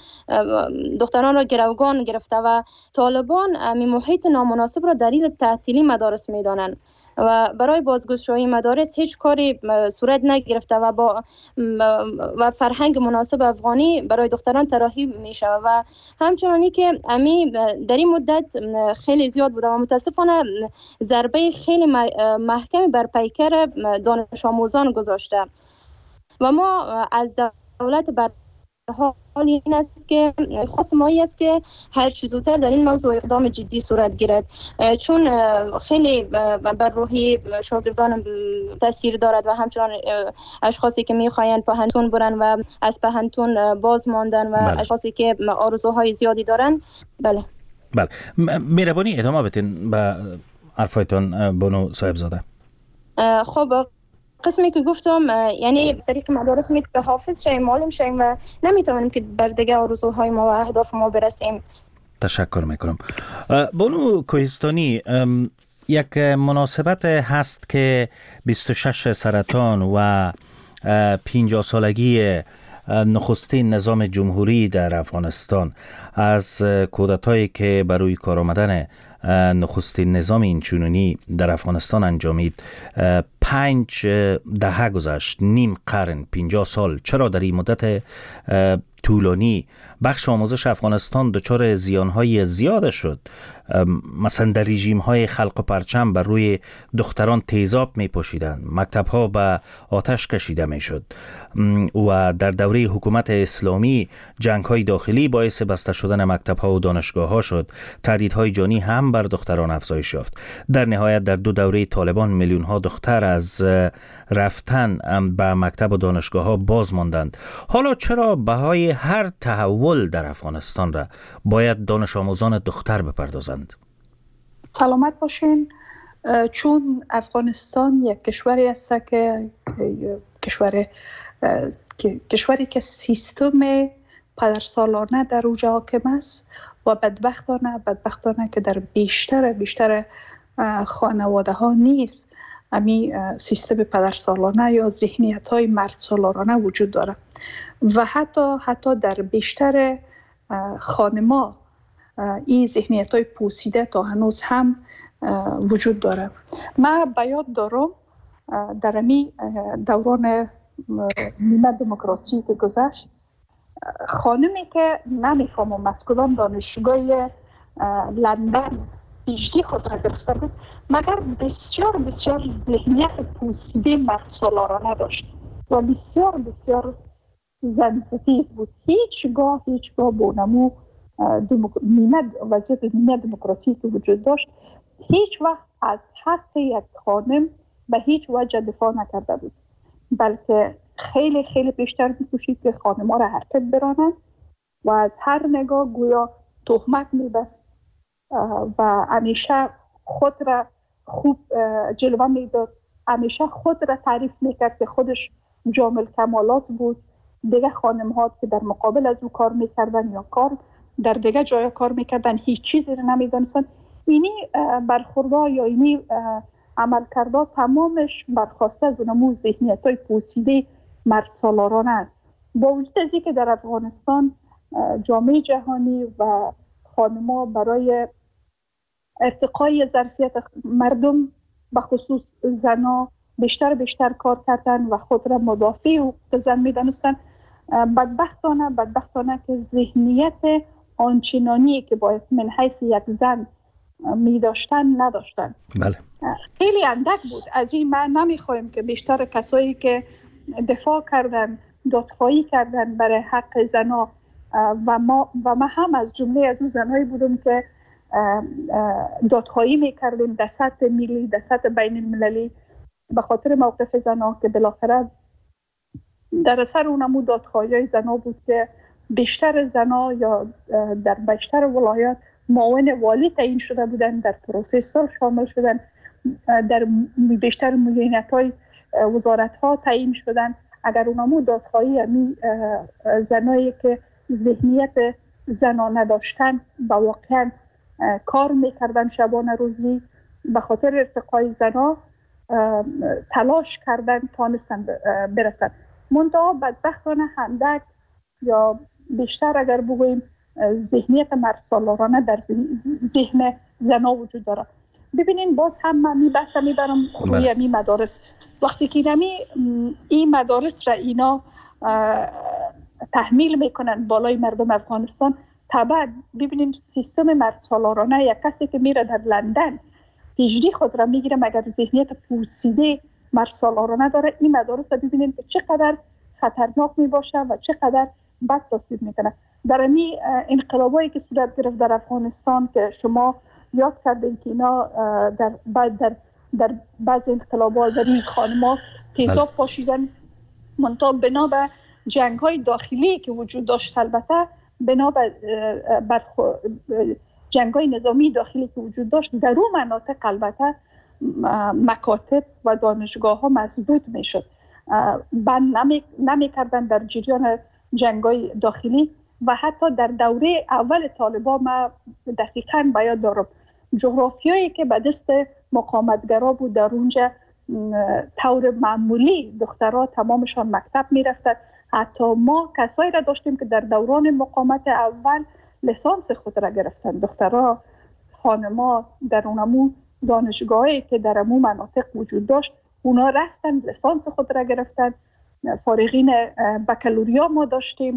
Speaker 4: دختران را گروگان گرفته و طالبان همین محیط نامناسب را دلیل تعطیلی مدارس میدانند و برای بازگشایی مدارس هیچ کاری صورت نگرفته و با و فرهنگ مناسب افغانی برای دختران طراحی میشه و همچنانی که امی در این مدت خیلی زیاد بوده و متاسفانه ضربه خیلی محکمی بر پیکر دانش آموزان گذاشته و ما از دولت بر حال این است که خواست مایی است که هر چیز زودتر در این موضوع اقدام جدی صورت گیرد، چون خیلی بر روحی شاگردان تاثیر دارد و همچنان اشخاصی که میخواین پهنتون برن و از پهنتون باز ماندن و بله. اشخاصی که آرزوهای زیادی دارن. بله
Speaker 2: بله مهربانی ادامه بدین به حرفایتان بانو صاحبزاده.
Speaker 4: خب قسمی که گفتم، یعنی طریق مدارس میتونه حافظ شیم، معلم شیم و نمیتونیم که بر دیگه آرزوهای ما و اهداف ما برسیم.
Speaker 2: تشکر میکنم. بانو کوهستانی، یک مناسبت هست که بیست و شش سرطان و پنجاه سالگی نخستین نظام جمهوری در افغانستان از کودتایی که برای کار آمدن نخستین نظام اینچنینی در افغانستان انجامید پنج دهه گذشت، نیم قرن، پنجاه سال. چرا در این مدت طولانی بخش آموزش افغانستان دچار زیانهای زیاد شد. مثلا در رژیم های خلق و پرچم بر روی دختران تیزاب می پوشیدند، مکتب ها به آتش کشیده می شد و در دوره حکومت اسلامی جنگ های داخلی باعث بسته شدن مکتب ها و دانشگاه ها شد. تهدیدهای جانی هم بر دختران افزایش یافت. در نهایت در دو دوره طالبان میلیون ها دختر از رفتن به مکتب و دانشگاه ها باز ماندند. حالا چرا بهای هر تحول در افغانستان را باید دانش آموزان دختر بپردازند؟
Speaker 3: سلامت باشین. چون افغانستان یک کشوری است که کشور کشوری که سیستم پدرسالانه در او حاکم است و بدبختانه بدبختانه که در بیشتر بیشتر خانواده ها نیست امی سیستم پدرسالانه یا ذهنیت های مردسالارانه وجود داره و حتی حتی در بیشتر خانما این ذهنیت های پوسیده تا هنوز هم وجود داره. من به یاد دارم در امی دوران نیمه دموکراسی که گذشت، خانمی که نمیفهمم از کدام دانشگاه لندن پیشتی خود را گرفته بود مگر بسیار بسیار ذهنیت پوسیده مردسالارانه داشت و بسیار بسیار زنستیز بود. هیچگاه هیچگاه بونمو نیمه وضعیت نیمه دموکراسی که وجود داشت هیچ وقت از حق یک خانم به هیچ وجه دفاع نکرده بود، بلکه خیلی خیلی بیشتر می‌کوشید که خانم‌ها را حرکت برانند و از هر نگاه گویا تهمت می‌بست و همیشه خود را خوب جلوه میداد، همیشه خود را تعریف میکرد که خودش جامع کمالات بود. دیگه خانم‌ها که در مقابل از او کار میکردن یا کار در دیگه جای کار میکردن هیچ چیزی را نمیدانستن. اینی برخوردها یا اینی عمل کرده تمامش برخواسته از اونمو ذهنیت های پوسیده مردسالارانه است. با وجود از اینکه در افغانستان جامعه جهانی و خانم‌ها برای ارتقای ظرفیت مردم به خصوص زنها بیشتر بیشتر کار کردن و خود را مدافع حقوق زن می‌دانستند، بدبختانه بدبختانه که ذهنیت آنچنانی که باید من حیث یک زن می داشتن نداشتن.
Speaker 2: بله.
Speaker 3: خیلی اندک بود. از این من نمیخوایم که بیشتر کسایی که دفاع کردن دادخواهی کردن برای حق زنها و ما و ما هم از جمله از اون زنهایی بودم که دادخواهی میکردیم در سطح ملی در سطح بین المللی به خاطر موقف زنها که بالاخره در اثر اونمو دادخواهی زنها بود که بیشتر زنها یا در بیشتر ولایات معاون والی تعیین شده بودن، در پروفسور شامل شدن، در بیشتر معاونت‌های وزارت‌ها تعیین شدن. اگر اونمو دادخواهی امی زنایی که ذهنیت زنانه داشتن و واقعا کار میکردن شبانه روزی به خاطر ارتقای زنها تلاش کردن تانستن برسن، منتها بدبختانه هندک یا بیشتر اگر بگوییم ذهنیت مردسالارانه در ذهن زنها وجود داره. ببینین باز هم من می بحث میبرم روی امی مدارس. وقتی که نمی این مدارس را اینا تحمیل میکنن بالای مردم افغانستان، طبعا ببینین سیستم مردسالارانه یک کسی که میره در لندن پیشدی خود را میگیره مگر ذهنیت پوسیده مردسالارانه داره، این مدارس را ببینین که چقدر خطرناک میباشه و چقدر بد تاثیر میکنه. در این انقلابایی که صورت گرفت در افغانستان که شما یاد کردین که اینا در بعد در در بعض انقلاب‌ها در این خانم‌ها تیزاب پاشیدن، منتها بنا به جنگ‌های داخلی که وجود داشت، البته بنا به جنگ‌های نظامی داخلی که وجود داشت در اون مناطق البته مکاتب و دانشگاه‌ها مسدود میشد، بند نمی نمی‌کردن در جریان جنگ‌های داخلی. و حتی در دوره اول طالبان ما دقیقاً بیاد دارم جغرافیایی که به دست مقاومتگرا بود، در اونجا طور معمولی دخترها تمامشان مکتب میرفتند. حتی ما کسایی را داشتیم که در دوران مقاومت اول لیسانس خود را گرفتن، دخترها خانما در اونمو دانشگاهی که در امو مناطق وجود داشت اونا رفتن لیسانس خود را گرفتن. فارغین بکالوریا ما داشتیم،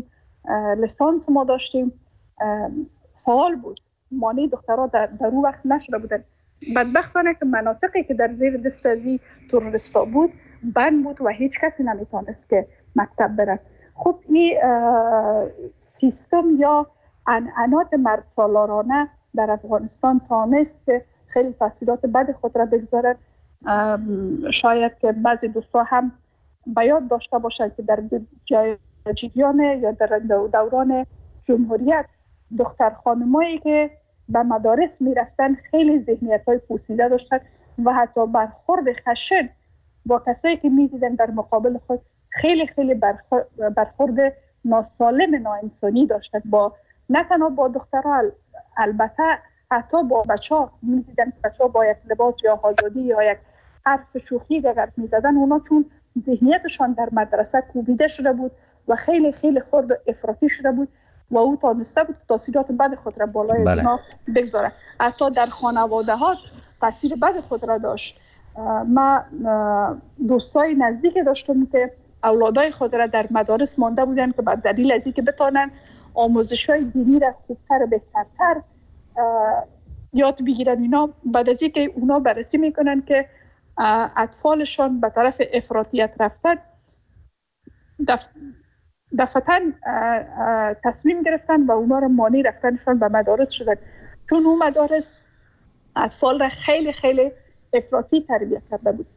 Speaker 3: لیسانس ما داشتیم فعال بود. مانع دخترها در در اون وقت نشده بودن. بدبختانه که مناطقی که در زیر دست ازی تروریستا بود بند بود و هیچ کسی نمیتونست که مکتب بره. خب این سیستم یا عنعنات مرد سالارانه در افغانستان تانست که خیلی تاثیرات بد خود را بگذارد. شاید که بعضی دوستا هم بیاد داشته باشند که در جریان یا در دوران جمهوریت دختر خانمایی که به مدارس می رفتن خیلی ذهنیت های پوسیده داشتن و حتی برخورد خشن با کسایی که می دیدن در مقابل خود خیلی خیلی برخورد ناسالم ناانسانی داشتن، با نه تنها با دخترها، البته حتی با بچه ها می دیدن که بچه ها با یک لباس یا آزادی یا یک حرف شوخی دگر می زدن. اونا چون ذهنیتشان در مدرسه کوبیده شده بود و خیلی خیلی خرد و افراطی شده بود و او تانسته بود تاثیرات بد خود را بالای
Speaker 2: بله.
Speaker 3: اونا بگذاره. حتی در خانواده ها تاثیر بد خود را داشت. ما دوستای نزدیک داشتم که اولادای خود را در مدارس مانده بودن که بعد دلیل از اینکه بتانن آموزش‌های دینی را خوبتر و بهترتر یاد بگیرن، اینا بعد از اینکه اونا بررسی میکنن که اطفالشان به طرف افراطیت رفتن، دف... دفعتاً تصمیم گرفتن و اونا را مانع رفتنشان به مدارس شدن، چون اون مدارس اطفال را خیلی خیلی افراطی تربیت کرده بود.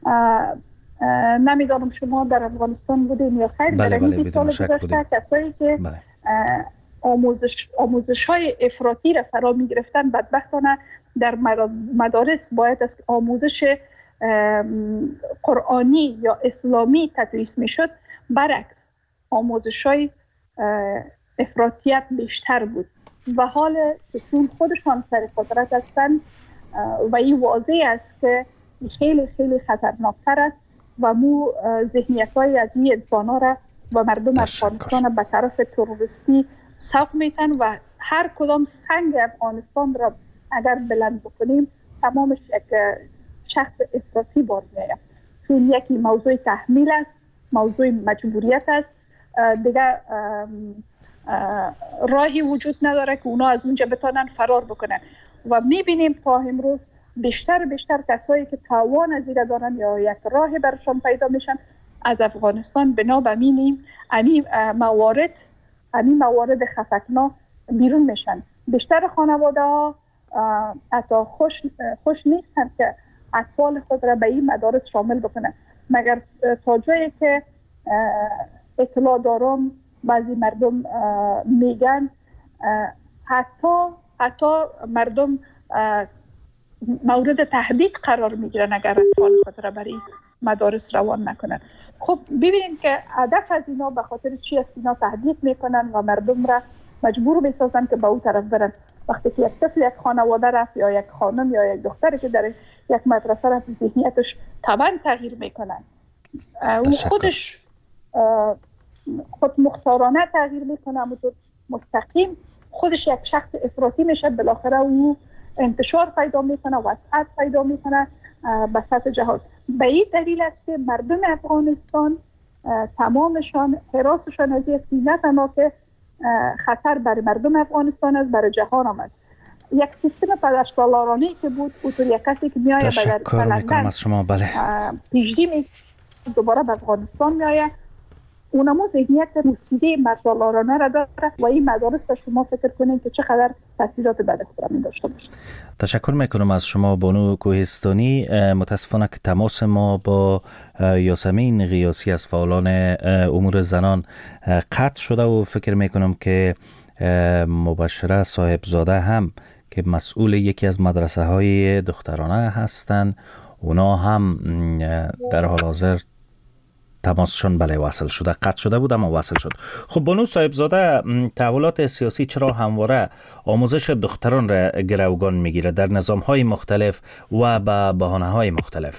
Speaker 3: نمیدانم شما در افغانستان بودین یا خیر.
Speaker 2: بله
Speaker 3: در این
Speaker 2: بله
Speaker 3: سال گذشته کسایی که
Speaker 2: بله.
Speaker 3: آموزش آموزش های افراطی را فرا می گرفتن، بدبختانه در مدارس باید از آموزش قرآنی یا اسلامی تدریس می شد، برعکس آموزش های افراطیت بیشتر بود و حال چون خودشان سر قدرت هستند و این واضح است که خیلی خیلی خطرناکتر است و مو ذهنیت های از این انسان ها را و مردم افغانستان به طرف تروریستی سوق میتن و هر کدام سنگ افغانستان را اگر بلند بکنیم تمامش یک شخص افراطی بار میآید، چون یکی موضوع تحمیل است، موضوع مجبوریت است، دیگه راهی وجود نداره که اونا از اونجا بتانن فرار بکنن و میبینیم تا امروز بیشتر بیشتر کسایی که توان از این دارن یا یک راهی برشان پیدا میشن از افغانستان بنا به مینیم امی موارد امی موارد خطرناک بیرون میشن. بیشتر خانواده ها حتی خوش خوش نیستن که اطفال خود را به این مدارس شامل بکنن، مگر تا جایی که اطلاع دارم بعضی مردم میگن حتی حتی مردم مورد تهدید قرار میگیرن اگر اطفال خود را برای مدارس روان نکنن. خب ببینید که هدف از اینا به خاطر چی است؟ اینا تهدید میکنن و مردم را مجبور میسازن که به اون طرف برن. وقتی که یک طفل یک خانواده رفت یا یک خانم یا یک دختری که در یک مدرسه رفت، ذهنیتش طبعا تغییر میکنن. اون خودش خود مختارانه تغییر میکنه، همونطور مستقیم خودش یک شخص افراطی میشه، بالاخره او انتشار پیدا میکنه، وسعت پیدا میکنه به سطح جهان. به این دلیل است که مردم افغانستان تمامشان حراسشان از این است که نه تنها که خطر برای مردم افغانستان است، برای جهان هم است. یک سیستم پدرسالارانه‌ای که بود، اونطور یک کسی که میآید
Speaker 2: تشکر میکنم از شما. بله
Speaker 3: پیشگی می دوباره به افغانستان میآید، اونمو ذهنیت موسیقی مردسالارانه را داره و این مدارس را شما فکر کنید که چقدر تاثیرات بد خود را می داشته باشه.
Speaker 2: تشکر میکنم از شما بانو کوهستانی. متاسفانه که تماس ما با یاسمین غیاسی از فعالان امور زنان قطع شده و فکر میکنم که مبشره صاحبزاده هم که مسئول یکی از مدرسه های دخترانه هستند، اونا هم در حال حاضر تماسشون بله وصل شده، قطع شده بود اما وصل شد. خب بانو صاحبزاده، تحولات سیاسی چرا همواره آموزش دختران را گروگان میگیره در نظام‌های مختلف و به بهانه‌های مختلف؟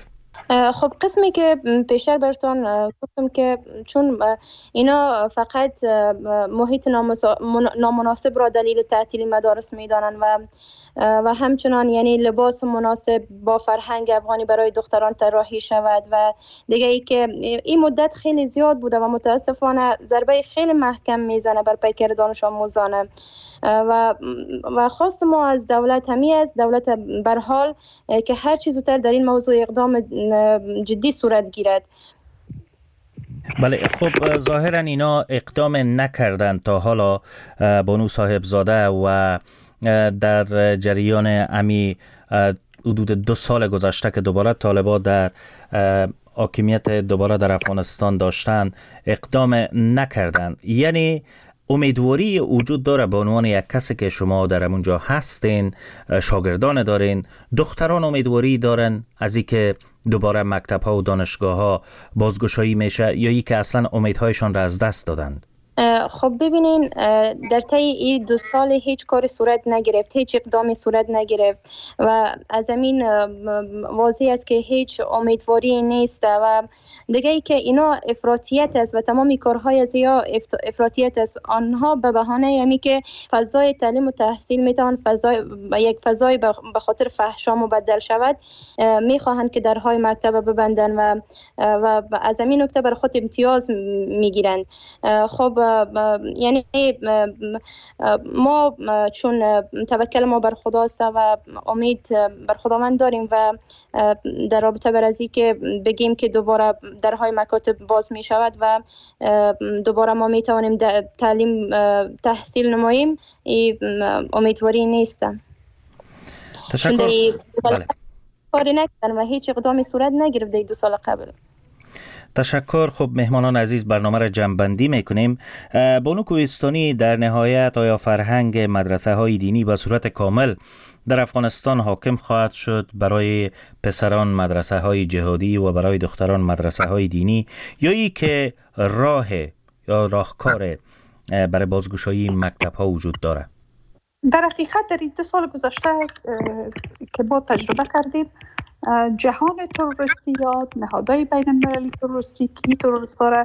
Speaker 4: خب قسمی که پیشتر براتون گفتم که چون اینا فقط محیط نامناسب را دلیل تعطیل مدارس میدانند و و همچنان یعنی لباس مناسب با فرهنگ افغانی برای دختران طراحی شود و دیگه ای که این مدت خیلی زیاد بوده و متاسفانه ضربه خیلی محکم میزنه بر پیکر دانش آموزانه و و خواست ما از دولت همی است دولت بر حال که هر چیز زودتر در این موضوع اقدام جدی صورت گیرد.
Speaker 2: بله خب ظاهرا اینا اقدام نکردن تا حالا بانو صاحبزاده و در جریان امی حدود دو سال گذشته که دوباره طالبان در حاکمیت دوباره در افغانستان داشتن اقدام نکردن، یعنی امیدواری وجود داره به عنوان یک کسی که شما در اونجا هستین، شاگردان دارین، دختران امیدواری دارن از این که دوباره مکتب ها و دانشگاه ها بازگشایی میشه یا ای که اصلا امیدهایشان را از دست دادند؟
Speaker 4: خب ببینین در طی این دو سال هیچ کاری صورت نگرفت، هیچ اقدامی صورت نگرفت و از همین واضح است که هیچ امیدواری نیست و دیگه ای که اینا افراطیت است و تمامی کارهای از یا افراطیت است. آنها به بهانه همی که فضای تعلیم و تحصیل میتوان فضای یک فضای به خاطر فحشا مبدل شود میخواهند که درهای مکتب ببندن و و از همین نکته بر خود امتیاز میگیرند. خب یعنی ما چون توکل ما بر خداست و امید بر خداوند داریم و در رابطه بر ازی که بگیم که دوباره درهای مکاتب باز می شود و دوباره ما می توانیم تعلیم تحصیل نماییم، امیدواری نیستم.
Speaker 2: تشکر. بله.
Speaker 4: کاری نکردن و هیچ اقدامی صورت نگرفت در دو سال قبل.
Speaker 2: تشکر. خب مهمانان عزیز برنامه را جمع‌بندی میکنیم. بانو کوهستانی، در نهایت آیا فرهنگ مدرسه های دینی به صورت کامل در افغانستان حاکم خواهد شد برای پسران مدرسه های جهادی و برای دختران مدرسه های دینی یا ای که راه یا راهکار برای بازگشایی مکتب ها وجود داره؟
Speaker 3: در حقیقت در این دو سال گذشته که ما تجربه کردیم جهان تروریستی یا نهادهای بین المللی تروریستی که این تروریست را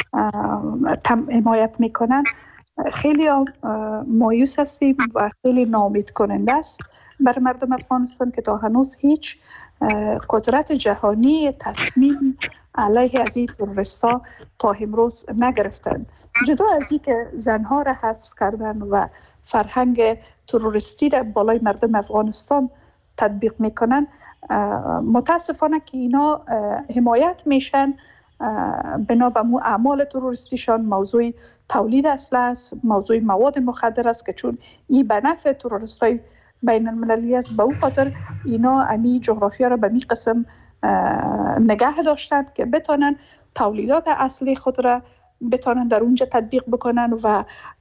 Speaker 3: حمایت میکنن خیلی مایوس هستیم و خیلی ناامید کننده است برای مردم افغانستان که تا هنوز هیچ قدرت جهانی تصمیم علیه از این تروریستا تا امروز نگرفتند. جدا از این که زنها را حذف کردن و فرهنگ تروریستی را بالای مردم افغانستان تطبیق میکنن، متاسفانه که اینا حمایت میشن بنا به اعمال تروریستیشان. موضوع تولید اسلحه است، موضوع مواد مخدر است که چون این به نفع تروریستای بین المللی است، به اون خاطر اینا امی جغرافیا را به می قسم نگه داشتند که بتانن تولیدات اصلی خود را بتانن در اونجا تطبیق بکنن و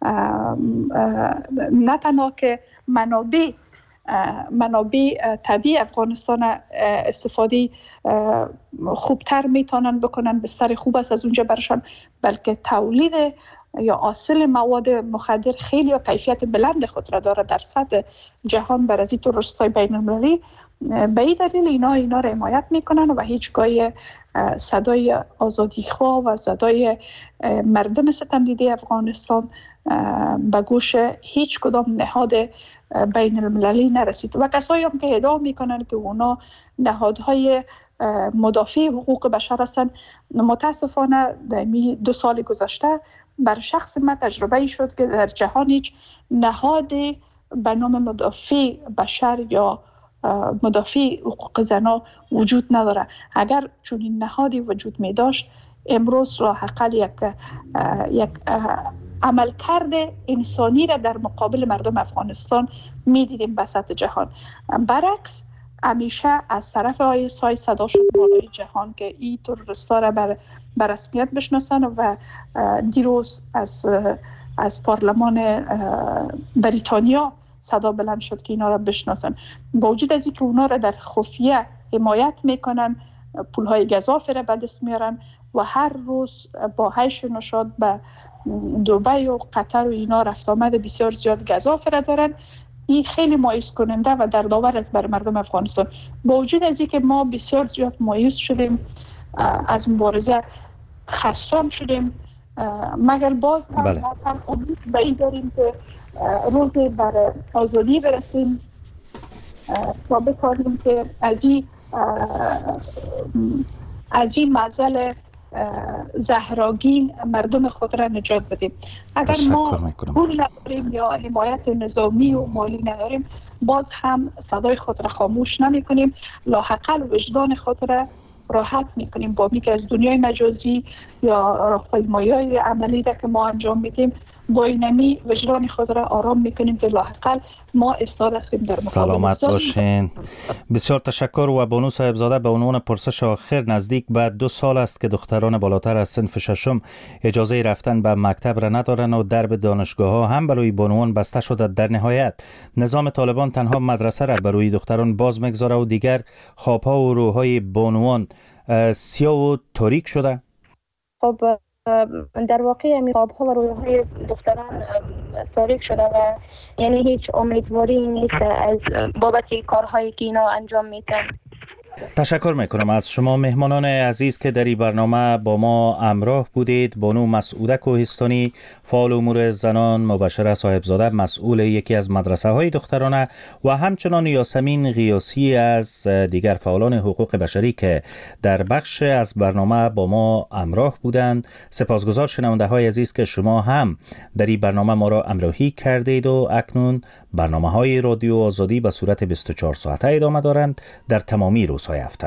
Speaker 3: نه تنها که منابع منابع طبیعی افغانستان استفاده خوبتر میتونن بکنن، بستر خوب است از اونجا برشان، بلکه تولید یا حاصل مواد مخدر خیلی یا کیفیت بلند خود را داره در سطح جهان بر از این تروریست‌های بین المللی. به این دلیل اینا اینا را حمایت میکنن و هیچگاه صدای آزادیخواه و صدای مردم ستم دیده افغانستان به گوش هیچ کدام نهاد بین المللی نرسید و کسایی هم که ادعا میکنن که اونا نهادهای مدافع حقوق بشر هستند، متاسفانه در دو سال گذشته بر شخص من تجربه شد که در جهان هیچ نهاد به نام مدافع بشر یا مدافع حقوق زنان وجود نداره. اگر چون این نهادی وجود می داشت امروز راه حقل یک یک عمل کرده انسانی را در مقابل مردم افغانستان می دیدیم به سطح جهان. برعکس همیشه از طرف آی اس آی صدا شد بالای جهان که این تروریستا را بر بر رسمیت بشناسن و دیروز از از پارلمان بریتانیا صدا بلند شد که اینا را بشناسن. با وجود از اینکه اونا را در خفیه حمایت میکنن، پولهای گزافی را به دست میارن و هر روز با هیچ نشاط به دبی و قطر و اینا رفت آمد بسیار زیاد گزافی را دارن، این خیلی مایوس کننده و دردآور است بر مردم افغانستان. با وجود از اینکه ما بسیار زیاد مایوس شدیم، از مبارزه خستم شدیم، مگر باز هم
Speaker 2: بله.
Speaker 3: ما هم امید به این داریم که روزی بر آزادی برسیم تا بتوانیم که از این از این معضل زهراگین مردم خود را نجات بدیم. اگر ما پول نداریم یا حمایت نظامی و مالی نداریم، باز هم صدای خود را خاموش نمی کنیم، لاحقل وجدان خود را راحت می کنیم با میگه از دنیای مجازی یا راهپیمایی عملی را که ما انجام میدیم، با اینمی وجدان خود را آرام میکنیم که لاحقل ما استاد هستیم در مقابل.
Speaker 2: سلامت باشین. بسیار تشکر. و بانو صاحبزاده، به عنوان پرسش آخر، نزدیک به دو سال است که دختران بالاتر از صنف ششم اجازه رفتن به مکتب را ندارن و درب دانشگاه ها هم برای بانوان بسته شده. در نهایت نظام طالبان تنها مدرسه را برای دختران باز میگذاره و دیگر خوابها و روحای بانوان سیاه و تاریک شده.
Speaker 4: خب در واقع می خوابها و رویاهای دختران تاریک شده و یعنی هیچ امیدواری نیست از بابت کارهایی که اینا انجام میدن.
Speaker 2: تشکر میکنم از شما مهمانان عزیز که در این برنامه با ما همراه بودید. بانو مسعوده کوهستانی، فعال امور زنان، مبشره صاحبزاده مسئول یکی از مدرسه های دخترانه و همچنان یاسمین غیاسی از دیگر فعالان حقوق بشری که در بخش از برنامه با ما همراه بودند. سپاسگزار شنونده های عزیز که شما هم در این برنامه ما را همراهی کردید و اکنون برنامه های رادیو آزادی به صورت بیست و چهار ساعته ادامه دارند در تمامی روزهای هفته.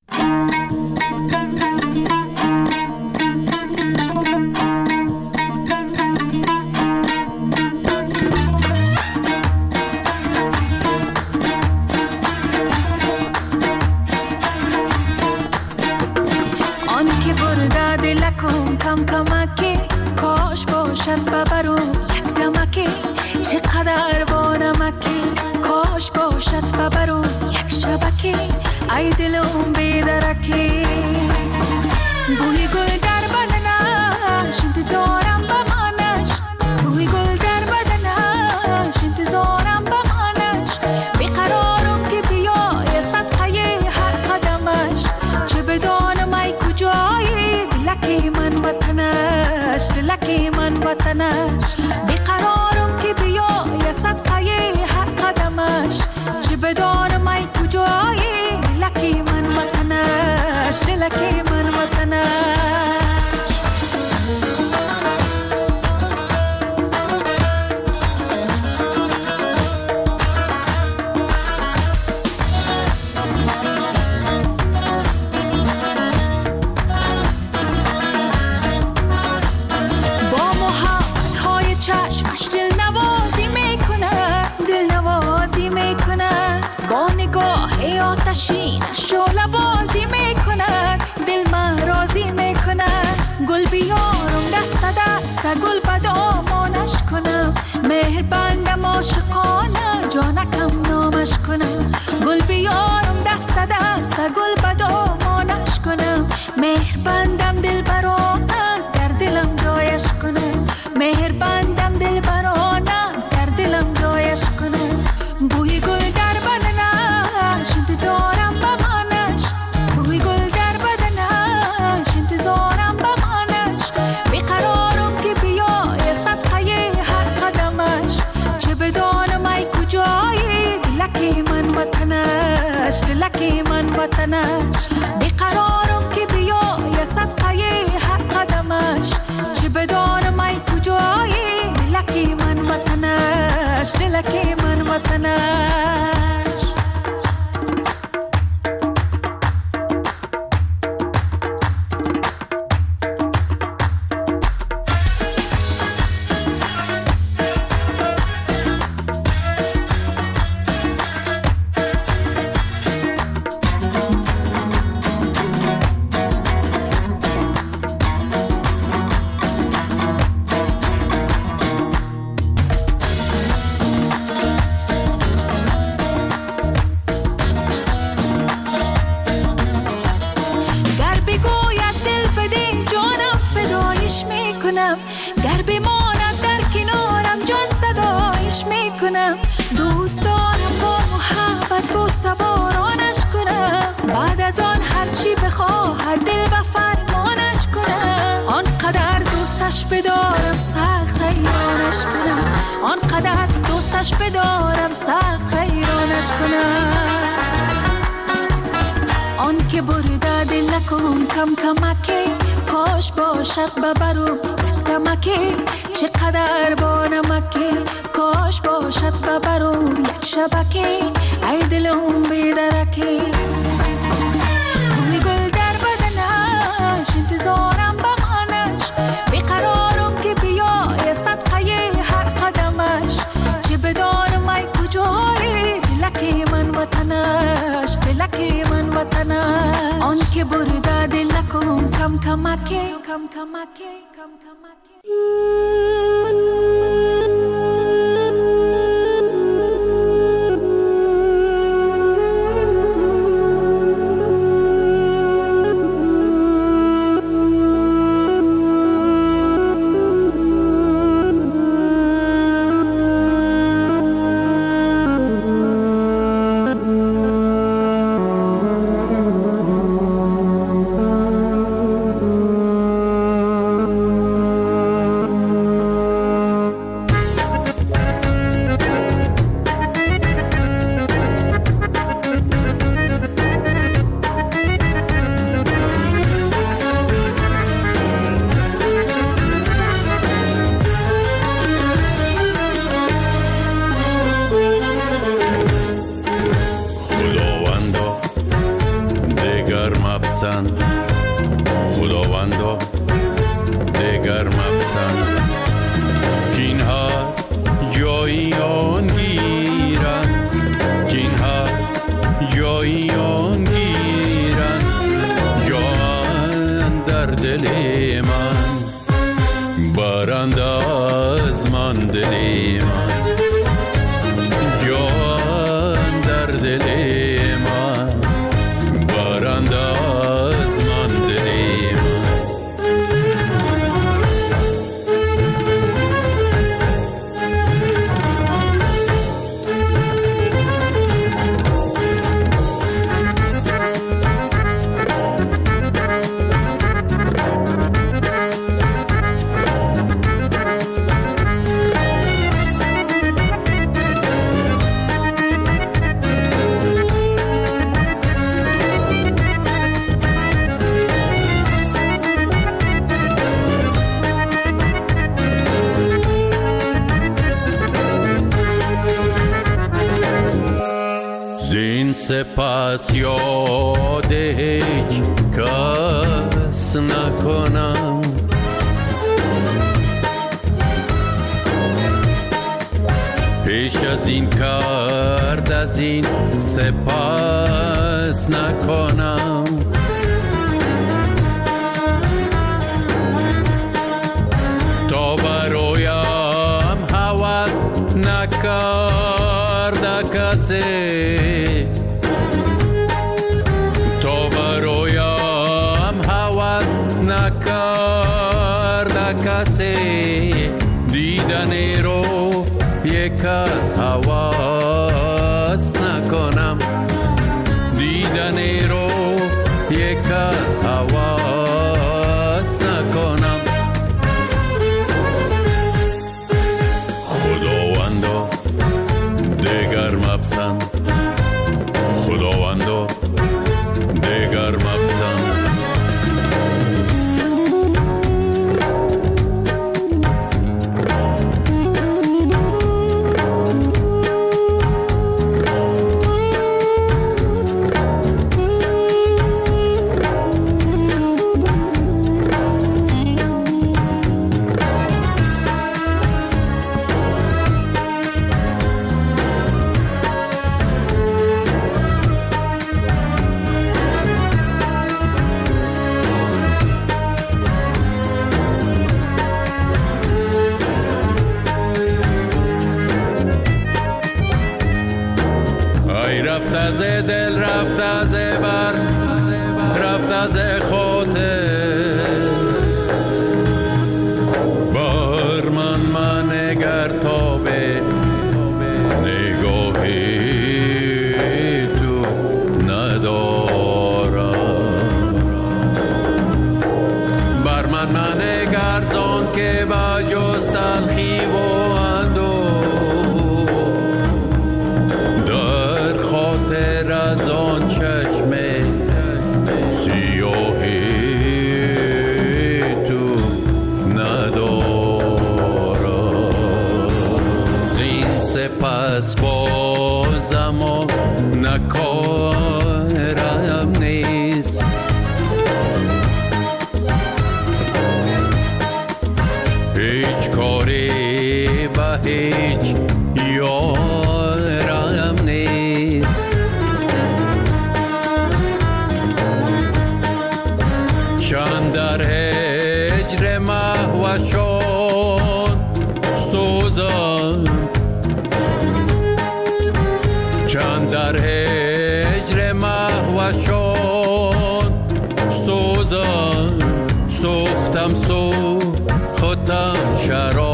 Speaker 7: آن که برده دلکم کم کمکی، کاش باشد ببرو یک دمکی، چقدر با نمکی، کاش باشد ببرو یک شبکی، ای دلم بیدرکی. بوی گل در بدنش انتظارم بمانش، بوی گل در بدنش انتظارم بمانش، بیقرارم که بیای صدقه هر قدمش، چه بدانم ای کجایی دلکی من وطنش، دلکی من وطنش، بیقرارم که بیای صدقه هر قدمش، چه بدانم ای کجایی دلکی من وطنش، دلکی من وطنش. با محبت های چشمش دل نوازی میکنه، دل نوازی میکنه، با نگاه آتشینش شعله بازی میکنه، دل من راضی میکنه. گل بیارم دست دست گل به دامانش کنم، مهر بندم عاشقانه جانکم نامش کنم. گل بیارم دست دست گل به دامانش کنم، مهر بندم دل برانه در دلم جایش کنم، مهر بندم دل برانه در دلم جایش کنم. بوی گل در بدنش انتظارم بمانش، بوی گل در بدنش انتظارم بمانش، بیقرارم که بیای صدقه هر قدمش، چه بدانم ای کجایی دلکی من وطنش، دلکی من وطنش، بیقرارم که بیای صدقه هر قدمش، چه بدانم ای کجایی دلکی من وطنش، دلکی من وطنش. بخواهد دل به فرمانش کنم، آنقدر دوستش بدارم سخت حیرانش کنم، آنقدر دوستش بدارم سخت حیرانش کنم. آن که برده دل نکن کم کمکی، کاش باشد ببرم یک دمکی، چقدر با نمکی، کاش باشد ببرم یک شبکی، ای دلم بیدرکی. بوی گل در بدنش انتظارم بمانش، بیقرارم که بیای صدقه هر قدمش، چه بدانم ای کجایی دلکی من وطنش، دلکی من وطنش. آن که برده دل نکن کم کمکی، کم کمکی، کم کمکی.
Speaker 8: خداوندا دگر مپسند، کینها جایی آن گیرن، کینها جایی آن گیرن، جان در دل من برند از من دل من، جان در دل من برند از من دل من. سپس یاد هیچ کس نکنم، پیش از این کرد از این سپس نکنم، تا برایم هوس نکرد کسی، دیدن رو یک از حواس نکنم، دیدن رو یک از حواس نکنم. خداوندا دگر مپسند، خداوندا دگر مپسند. رفت از دل، رفت از بر، رفت از خاطر، بر من من نگر تا به نگاهی تو ندارم. بازم و نکارم نیست. هیچ کاری به هیچ یارم نیست. چند در هجر مهوشان سوزم، چند در هجر مهوشان سوزم، سوختم سو خودم شراب